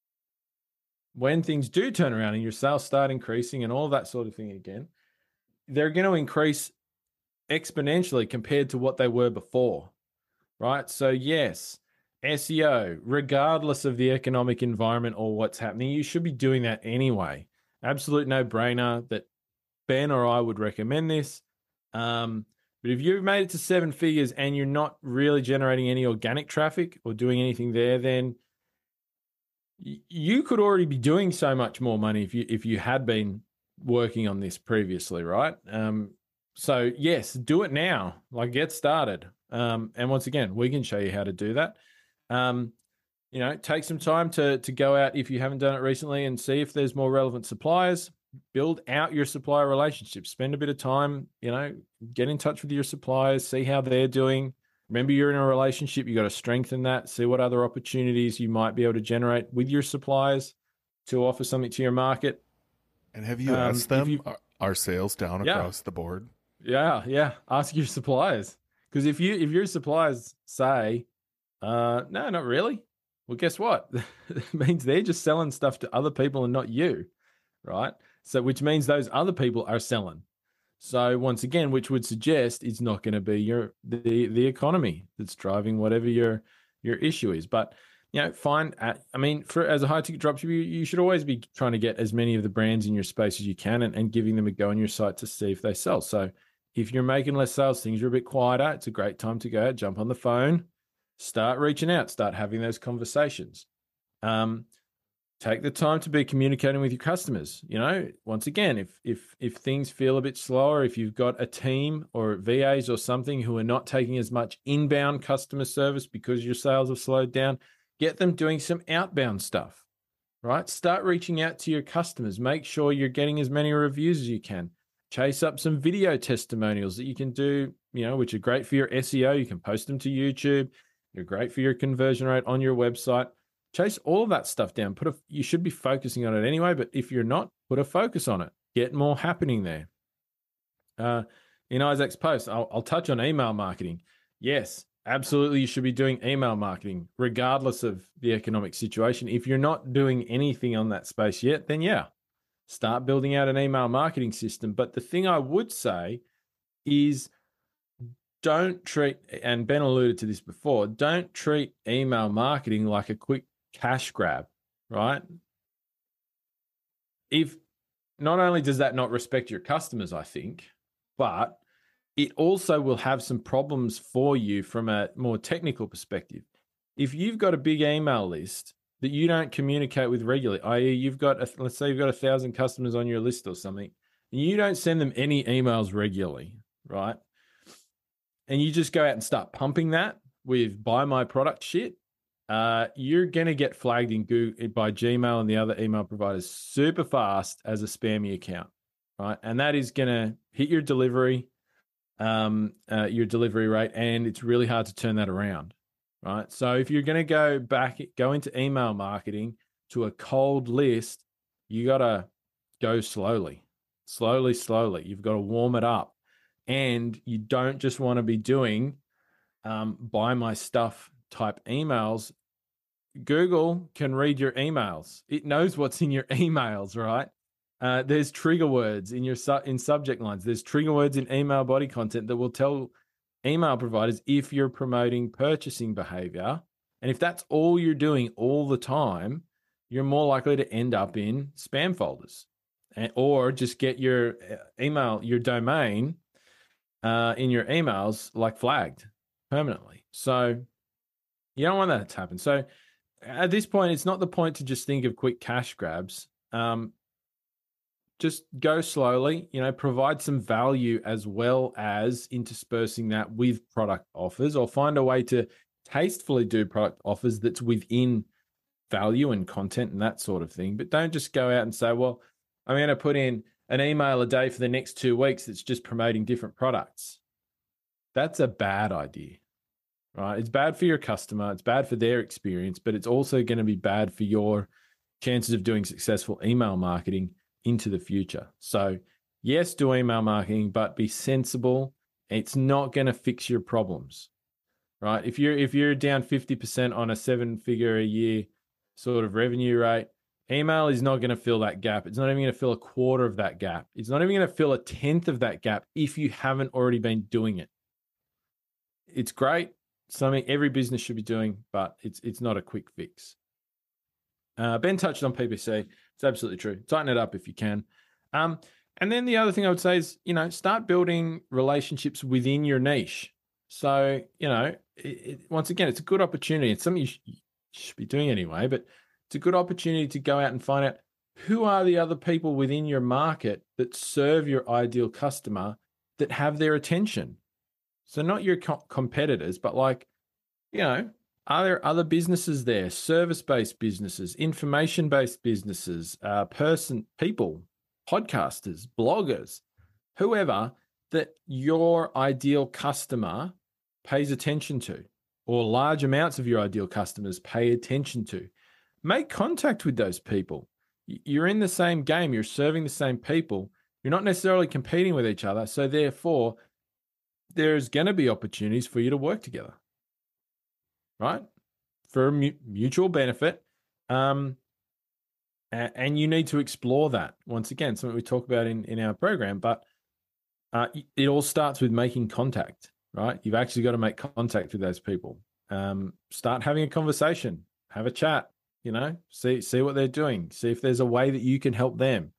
when things do turn around and your sales start increasing and all that sort of thing again, they're going to increase exponentially compared to what they were before, right? So yes, SEO, regardless of the economic environment or what's happening, you should be doing that anyway. Absolute no-brainer that Ben or I would recommend this. But if you've made it to 7 figures and you're not really generating any organic traffic or doing anything there, then you could already be doing so much more money if you had been working on this previously, right? So yes, do it now. Like get started. And once again, we can show you how to do that. Take some time to go out if you haven't done it recently and see if there's more relevant suppliers. Build out your supplier relationships. Spend a bit of time, get in touch with your suppliers, see how they're doing. Remember, you're in a relationship. You got to strengthen that. See what other opportunities you might be able to generate with your suppliers to offer something to your market. And have you asked them, are sales down across the board? Yeah. Ask your suppliers. Because if your suppliers say, no, not really, well, guess what? It means they're just selling stuff to other people and not you, right? So which means those other people are selling. So once again, which would suggest it's not going to be the economy that's driving whatever your issue is. But as a high ticket dropshipper, you should always be trying to get as many of the brands in your space as you can and giving them a go on your site to see if they sell. So if you're making less sales, things are a bit quieter, it's a great time to go jump on the phone, start reaching out, start having those conversations. Take the time to be communicating with your customers. Once again, if things feel a bit slower, if you've got a team or VAs or something who are not taking as much inbound customer service because your sales have slowed down, get them doing some outbound stuff, right? Start reaching out to your customers. Make sure you're getting as many reviews as you can. Chase up some video testimonials that you can do, which are great for your SEO. You can post them to YouTube. They're great for your conversion rate on your website. Chase all of that stuff down. You should be focusing on it anyway, but if you're not, put a focus on it. Get more happening there. In Isaac's post, I'll touch on email marketing. Yes, absolutely, you should be doing email marketing regardless of the economic situation. If you're not doing anything on that space yet, then Start building out an email marketing system. But the thing I would say is don't treat, and Ben alluded to this before, don't treat email marketing like a quick cash grab, right? If not only does that not respect your customers, I think, but it also will have some problems for you from a more technical perspective. If you've got a big email list that you don't communicate with regularly, i.e. you've got, let's say you've got 1,000 customers on your list or something, and you don't send them any emails regularly, right? And you just go out and start pumping that with buy my product shit, you're going to get flagged in Google by Gmail and the other email providers super fast as a spammy account, right? And that is going to hit your delivery rate, and it's really hard to turn that around, right? So if you're going to go into email marketing to a cold list, you got to go slowly. You've got to warm it up, and you don't just want to be doing buy my stuff type emails. Google can read your emails. It knows what's in your emails, right? There's trigger words in in subject lines. There's trigger words in email body content that will tell email providers if you're promoting purchasing behavior. And if that's all you're doing all the time, you're more likely to end up in spam folders, or just get your email, your domain in your emails like flagged permanently. So you don't want that to happen. So at this point, it's not the point to just think of quick cash grabs. Just go slowly, provide some value as well as interspersing that with product offers, or find a way to tastefully do product offers that's within value and content and that sort of thing. But don't just go out and say, well, I'm going to put in an email a day for the next 2 weeks that's just promoting different products. That's a bad idea, right? It's bad for your customer. It's bad for their experience, but it's also going to be bad for your chances of doing successful email marketing into the future. So yes, do email marketing, but be sensible. It's not going to fix your problems, right? If you're down 50% on a 7-figure a year sort of revenue rate, email is not going to fill that gap. It's not even going to fill a quarter of that gap. It's not even going to fill a 1/10 of that gap if you haven't already been doing it. It's great, something every business should be doing, but it's not a quick fix. Ben touched on PPC. It's absolutely true. Tighten it up if you can. And then the other thing I would say is, start building relationships within your niche. So, once again, it's a good opportunity. It's something you should be doing anyway, but it's a good opportunity to go out and find out who are the other people within your market that serve your ideal customer that have their attention. So not your competitors, but are there other businesses there, service-based businesses, information-based businesses, people, podcasters, bloggers, whoever that your ideal customer pays attention to, or large amounts of your ideal customers pay attention to? Make contact with those people. You're in the same game. You're serving the same people. You're not necessarily competing with each other. So therefore, there's going to be opportunities for you to work together, right? For mutual benefit. And you need to explore that. Once again, something we talk about in our program, but it all starts with making contact, right? You've actually got to make contact with those people. Start having a conversation, have a chat, see what they're doing, see if there's a way that you can help them.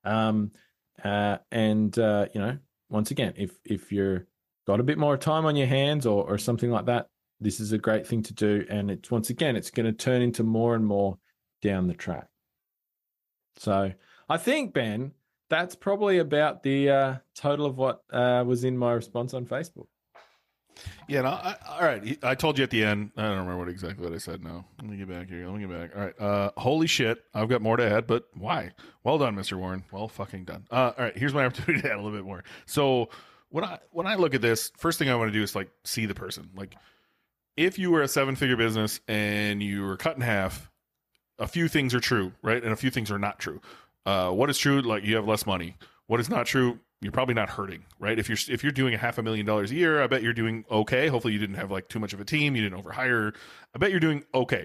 Once again, if you're got a bit more time on your hands or something like that, this is a great thing to do. And it's going to turn into more and more down the track. So I think, Ben, that's probably about the total of what was in my response on Facebook. Yeah, no, all right. I told you at the end. I don't remember exactly what I said now. Let me get back here. All right. Holy shit. I've got more to add, but why? Well done, Mr. Warren. Well fucking done. All right. Here's my opportunity to add a little bit more. So when I look at this, first thing I want to do is see the person. If you were a 7-figure business and you were cut in half, a few things are true, right? And a few things are not true. What is true? You have less money. What is not true? You're probably not hurting, right? If you're doing $500,000 a year, I bet you're doing okay. Hopefully you didn't have too much of a team. You didn't overhire. I bet you're doing okay.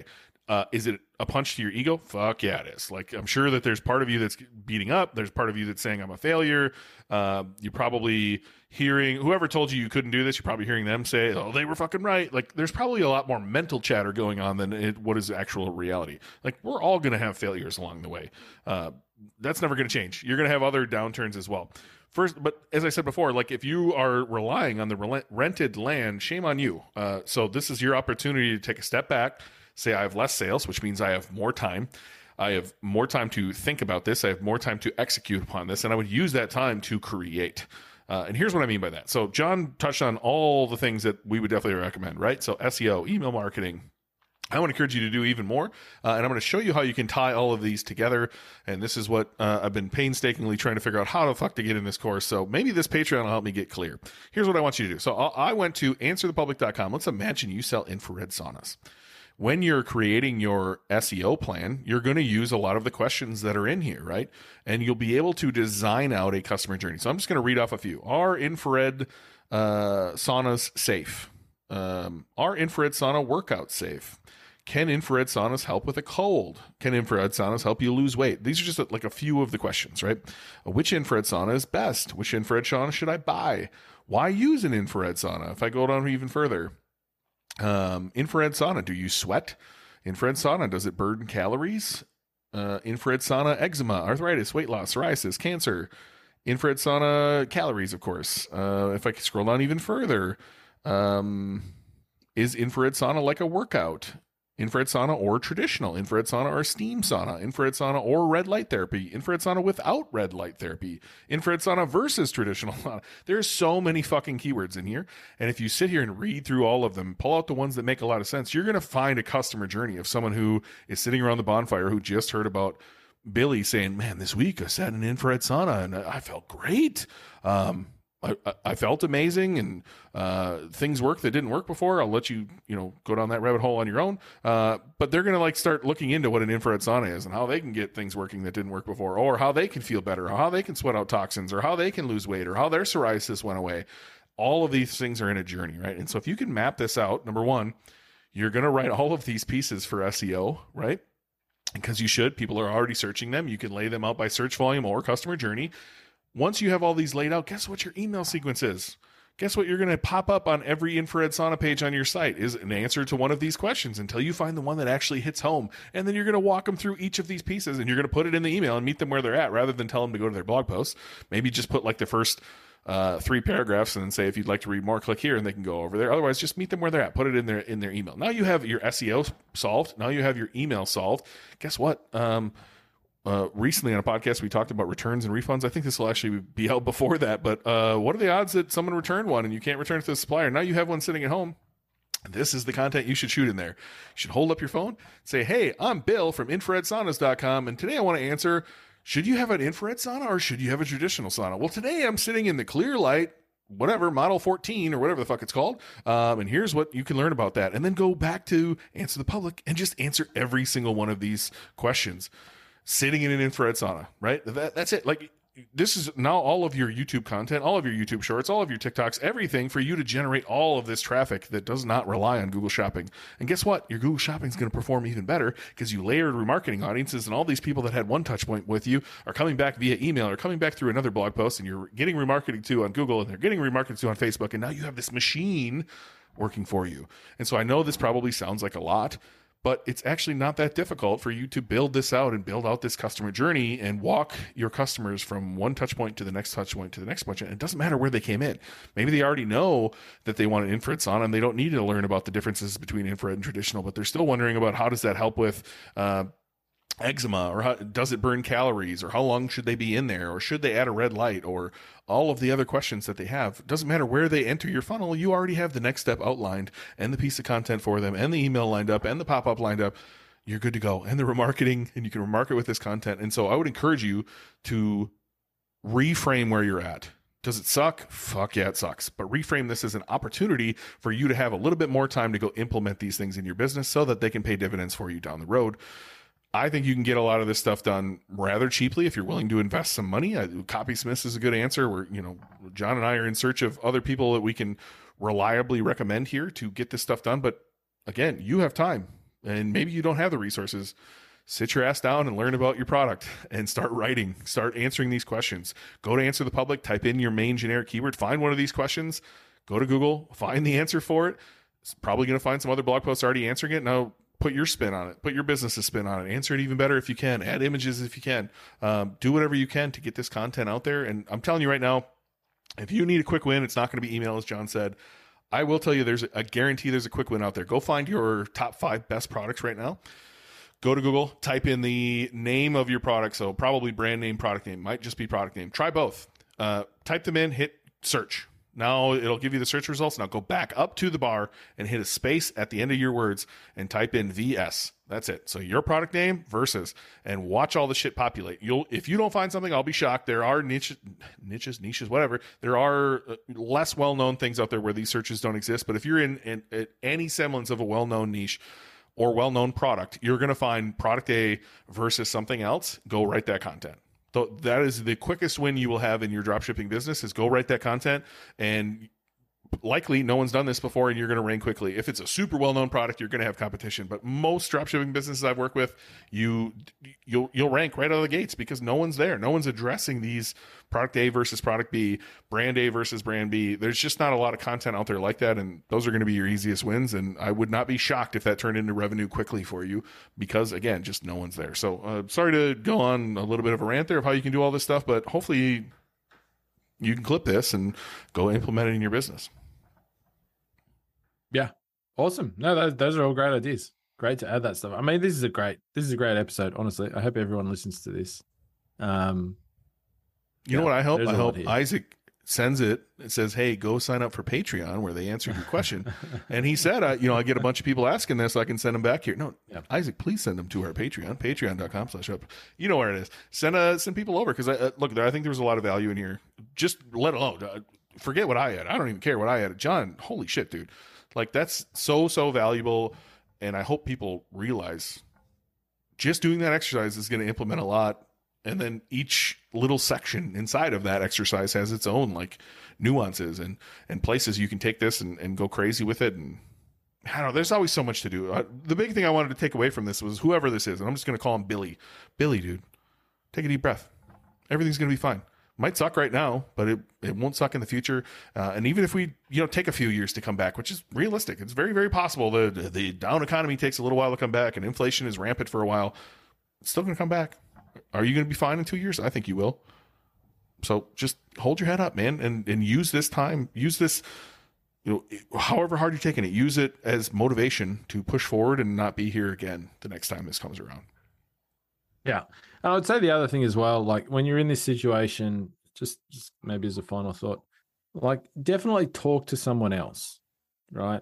Is it a punch to your ego? Fuck yeah, it is. Like, I'm sure that there's part of you that's beating up. There's part of you that's saying I'm a failure. You're probably hearing whoever told you couldn't do this. You're probably hearing them say, "Oh, they were fucking right." Like, there's probably a lot more mental chatter going on than what is actual reality. Like, we're all going to have failures along the way. That's never going to change. You're going to have other downturns as well. First, but as I said before, like if you are relying on the rented land, shame on you. So this is your opportunity to take a step back. Say I have less sales, which means I have more time. I have more time to think about this. I have more time to execute upon this. And I would use that time to create. And here's what I mean by that. So John touched on all the things that we would definitely recommend, right? So SEO, email marketing. I want to encourage you to do even more. And I'm going to show you how you can tie all of these together. And this is what I've been painstakingly trying to figure out how the fuck to get in this course. So maybe this Patreon will help me get clear. Here's what I want you to do. So I went to answerthepublic.com. Let's imagine you sell infrared saunas. When you're creating your SEO plan, you're going to use a lot of the questions that are in here, right? And you'll be able to design out a customer journey. So I'm just going to read off a few. Are infrared saunas safe? Are infrared sauna workouts safe? Can infrared saunas help with a cold? Can infrared saunas help you lose weight? These are just like a few of the questions, right? Which infrared sauna is best? Which infrared sauna should I buy? Why use an infrared sauna? If I go down even further, infrared sauna, do you sweat? Infrared sauna, does it burn calories? Infrared sauna, eczema, arthritis, weight loss, psoriasis, cancer. Infrared sauna, calories, of course. If I scroll down even further, is infrared sauna like a workout? Infrared sauna or traditional, infrared sauna or steam sauna, infrared sauna or red light therapy, infrared sauna without red light therapy, infrared sauna versus traditional sauna. There's so many fucking keywords in here. And if you sit here and read through all of them, pull out the ones that make a lot of sense, you're going to find a customer journey of someone who is sitting around the bonfire who just heard about Billy saying, man, this week I sat in an infrared sauna and I felt great. I felt amazing, and things worked that didn't work before. I'll let you, go down that rabbit hole on your own. But they're going to start looking into what an infrared sauna is and how they can get things working that didn't work before, or how they can feel better, or how they can sweat out toxins, or how they can lose weight, or how their psoriasis went away. All of these things are in a journey, right? And so if you can map this out, number one, you're going to write all of these pieces for SEO, right? Because you should. People are already searching them. You can lay them out by search volume or customer journey. Once you have all these laid out, guess what your email sequence is? Guess what you're going to pop up on every infrared sauna page on your site is an answer to one of these questions until you find the one that actually hits home. And then you're going to walk them through each of these pieces and you're going to put it in the email and meet them where they're at rather than tell them to go to their blog post. Maybe just put the first 3 paragraphs and then say, if you'd like to read more, click here and they can go over there. Otherwise, just meet them where they're at. Put it in their email. Now you have your SEO solved. Now you have your email solved. Guess what? Recently on a podcast, we talked about returns and refunds. I think this will actually be out before that, but what are the odds that someone returned one and you can't return it to the supplier? Now you have one sitting at home. This is the content you should shoot in there. You should hold up your phone, say, hey, I'm Bill from infraredsaunas.com, and today I want to answer, should you have an infrared sauna or should you have a traditional sauna? Well, today I'm sitting in the Clear Light, whatever, model 14 or whatever the fuck it's called. And here's what you can learn about that. And then go back to Answer the Public and just answer every single one of these questions. Sitting in an infrared sauna, right? That's it. This is now all of your YouTube content, all of your YouTube shorts, all of your TikToks, everything for you to generate all of this traffic that does not rely on Google Shopping. And guess what? Your Google Shopping is going to perform even better because you layered remarketing audiences, and all these people that had one touch point with you are coming back via email or coming back through another blog post, and you're getting remarketing to on Google, and they're getting remarketing to on Facebook. And now you have this machine working for you. And so I know this probably sounds like a lot, but it's actually not that difficult for you to build this out and build out this customer journey and walk your customers from one touch point to the next touch point to the next point. And it doesn't matter where they came in. Maybe they already know that they want an infrared sauna and they don't need to learn about the differences between infrared and traditional, but they're still wondering about how does that help with eczema, or how does it burn calories, or how long should they be in there, or should they add a red light, or all of the other questions that they have. It doesn't matter where they enter your funnel. You already have the next step outlined and the piece of content for them and the email lined up and the pop-up lined up. You're good to go. And the remarketing, and you can remarket with this content. And so I would encourage you to reframe where you're at. Does it suck? Fuck yeah, it sucks. But reframe this as an opportunity for you to have a little bit more time to go implement these things in your business so that they can pay dividends for you down the road. I think you can get a lot of this stuff done rather cheaply if you're willing to invest some money. Copysmiths is a good answer. Where John and I are in search of other people that we can reliably recommend here to get this stuff done. But again, you have time. and maybe you don't have the resources, sit your ass down and learn about your product and start writing, start answering these questions. Go to Answer the Public, type in your main generic keyword, find one of these questions, go to Google, find the answer for it. It's probably going to find some other blog posts already answering it. Now put your spin on it, put your business's spin on it, answer it even better if you can, add images if you can, do whatever you can to get this content out there. And I'm telling you right now, if you need a quick win, it's not going to be email, as John said. I will tell you, there's a guarantee there's a quick win out there. Go find your top 5 best products right now. Go to Google, type in the name of your product. So probably brand name, product name, might just be product name. Try both. Type them in, hit search. Now it'll give you the search results. Now go back up to the bar and hit a space at the end of your words and type in VS. That's it. So your product name versus, and watch all the shit populate. If you don't find something, I'll be shocked. There are niches, whatever. There are less well-known things out there where these searches don't exist. But if you're in any semblance of a well-known niche or well-known product, you're going to find product A versus something else. Go write that content. That is the quickest win you will have in your dropshipping business, is go write that content. And likely no one's done this before, and you're going to rank quickly. If it's a super well-known product, you're going to have competition. But most dropshipping businesses I've worked with, you'll rank right out of the gates because no one's there. No one's addressing these product A versus product B, brand A versus brand B. There's just not a lot of content out there like that, and those are going to be your easiest wins. And I would not be shocked if that turned into revenue quickly for you because, again, just no one's there. So sorry to go on a little bit of a rant there of how you can do all this stuff, but hopefully you can clip this and go implement it in your business. Yeah. Awesome. No, those are all great ideas. Great to add that stuff. I mean, this is a great episode, honestly. I hope everyone listens to this. You know what I hope? I hope Isaac sends it. It says, hey, go sign up for Patreon where they answered your question. And he said, I get a bunch of people asking this, so I can send them back here. No, yeah. Isaac, please send them to our Patreon, patreon.com/up. You know where it is. Send people over because look, I think there was a lot of value in here. Just let alone, forget what I had. I don't even care what I had. John, holy shit, dude. Like, that's so valuable, and I hope people realize just doing that exercise is going to implement a lot, and then each little section inside of that exercise has its own, like, nuances and places you can take this and go crazy with it, and I don't know, there's always so much to do. The big thing I wanted to take away from this was whoever this is, and I'm just going to call him Billy. Billy, dude, take a deep breath. Everything's going to be fine. Might suck right now, but it won't suck in the future. And even if we take a few years to come back, which is realistic, it's very, very possible. The down economy takes a little while to come back, and inflation is rampant for a while. It's still going to come back. Are you going to be fine in 2 years? I think you will. So just hold your head up, man, and use this time. Use this, however hard you're taking it. Use it as motivation to push forward and not be here again the next time this comes around. Yeah. And I would say the other thing as well, like when you're in this situation, just maybe as a final thought, like definitely talk to someone else, right?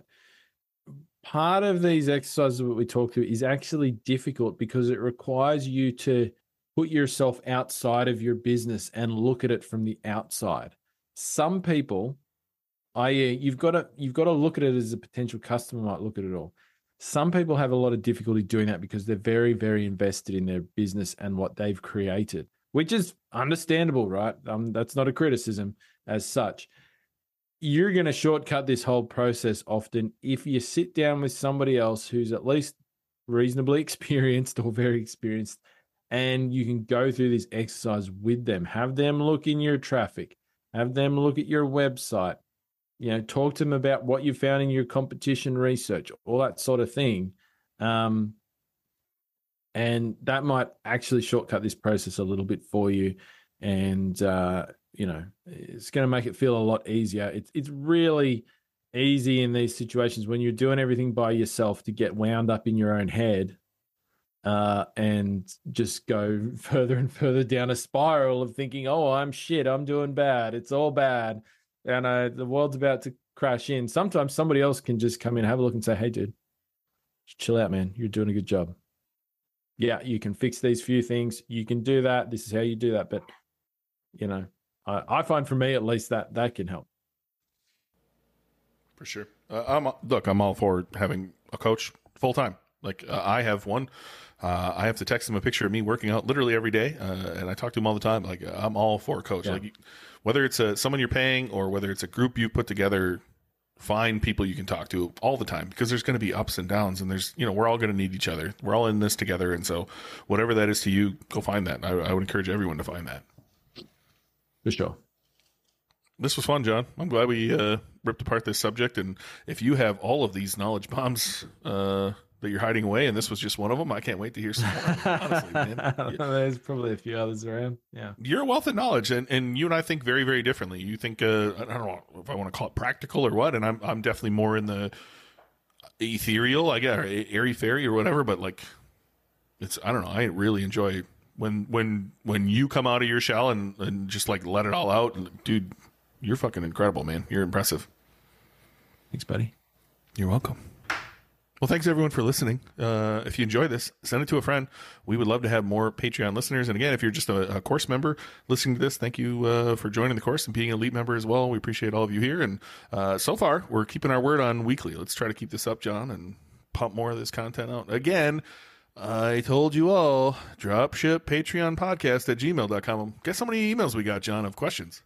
Part of these exercises that we talk through is actually difficult because it requires you to put yourself outside of your business and look at it from the outside. Some people, i.e., you've got to look at it as a potential customer might look at it all. Some people have a lot of difficulty doing that because they're very, very invested in their business and what they've created, which is understandable, right? That's not a criticism as such. You're going to shortcut this whole process often if you sit down with somebody else who's at least reasonably experienced or very experienced, and you can go through this exercise with them. Have them look in your traffic. Have them look at your website. Talk to them about what you found in your competition research, all that sort of thing. And that might actually shortcut this process a little bit for you. And, it's going to make it feel a lot easier. It's really easy in these situations when you're doing everything by yourself to get wound up in your own head and just go further and further down a spiral of thinking, oh, I'm shit, I'm doing bad, it's all bad. And the world's about to crash in. Sometimes somebody else can just come in, have a look and say, hey, dude, chill out, man. You're doing a good job. Yeah, you can fix these few things. You can do that. This is how you do that. But, I find for me at least that can help. For sure. I'm all for having a coach full time. Like I have one. I have to text him a picture of me working out literally every day, and I talk to him all the time. Like I'm all for a coach. Yeah. Like whether it's someone you're paying or whether it's a group you put together, find people you can talk to all the time, because there's going to be ups and downs, and there's, we're all going to need each other. We're all in this together. And so whatever that is to you, go find that. I would encourage everyone to find that. For sure. This was fun, John. I'm glad we ripped apart this subject. And if you have all of these knowledge bombs that you're hiding away, and this was just one of them, I can't wait to hear some more. Honestly, man. There's probably a few others around. Yeah. You're a wealth of knowledge, and you and I think very, very differently. You think, I don't know if I want to call it practical or what, and I'm definitely more in the ethereal, I guess, or airy-fairy or whatever, but like, I don't know, I really enjoy when you come out of your shell and just like let it all out. And, dude, you're fucking incredible, man. You're impressive. Thanks, buddy. You're welcome. Well, thanks everyone for listening. If you enjoy this, send it to a friend. We would love to have more Patreon listeners. And again, if you're just a course member listening to this, thank you for joining the course and being an elite member as well. We appreciate all of you here. And so far, we're keeping our word on weekly. Let's try to keep this up, John, and pump more of this content out. Again, I told you all, dropship Patreon podcast at gmail.com. Guess how many emails we got, John, of questions?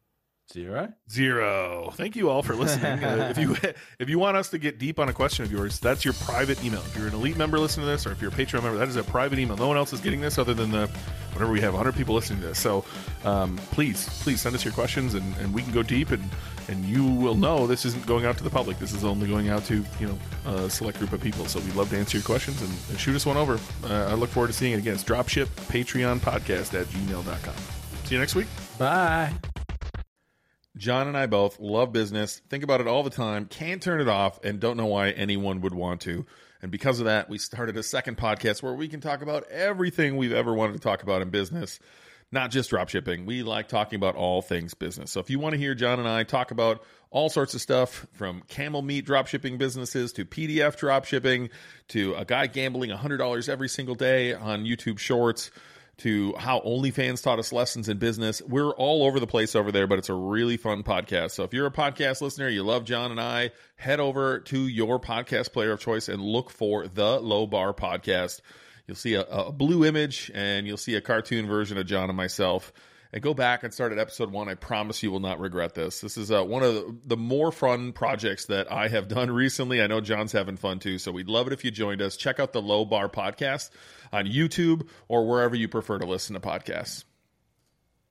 Zero. Thank you all for listening. If you want us to get deep on a question of yours, that's your private email. If you're an elite member listening to this, or if you're a Patreon member, that is a private email. No one else is getting this other than whenever we have 100 people listening to this. So please send us your questions, and we can go deep, and you will know this isn't going out to the public. This is only going out to a select group of people. So we'd love to answer your questions, and shoot us one over. I look forward to seeing it again. It's dropship Patreon podcast at gmail.com. See you next week. Bye. John and I both love business, think about it all the time, can't turn it off, and don't know why anyone would want to. And because of that, we started a second podcast where we can talk about everything we've ever wanted to talk about in business, not just dropshipping. We like talking about all things business. So if you want to hear John and I talk about all sorts of stuff, from camel meat dropshipping businesses to PDF dropshipping to a guy gambling $100 every single day on YouTube Shorts, to how OnlyFans taught us lessons in business. We're all over the place over there, but it's a really fun podcast. So if you're a podcast listener, you love John and I, head over to your podcast player of choice and look for the Low Bar Podcast. You'll see a blue image, and you'll see a cartoon version of John and myself. And go back and start at episode 1. I promise you will not regret this. This is one of the more fun projects that I have done recently. I know John's having fun too, so we'd love it if you joined us. Check out the Low Bar Podcast on YouTube or wherever you prefer to listen to podcasts.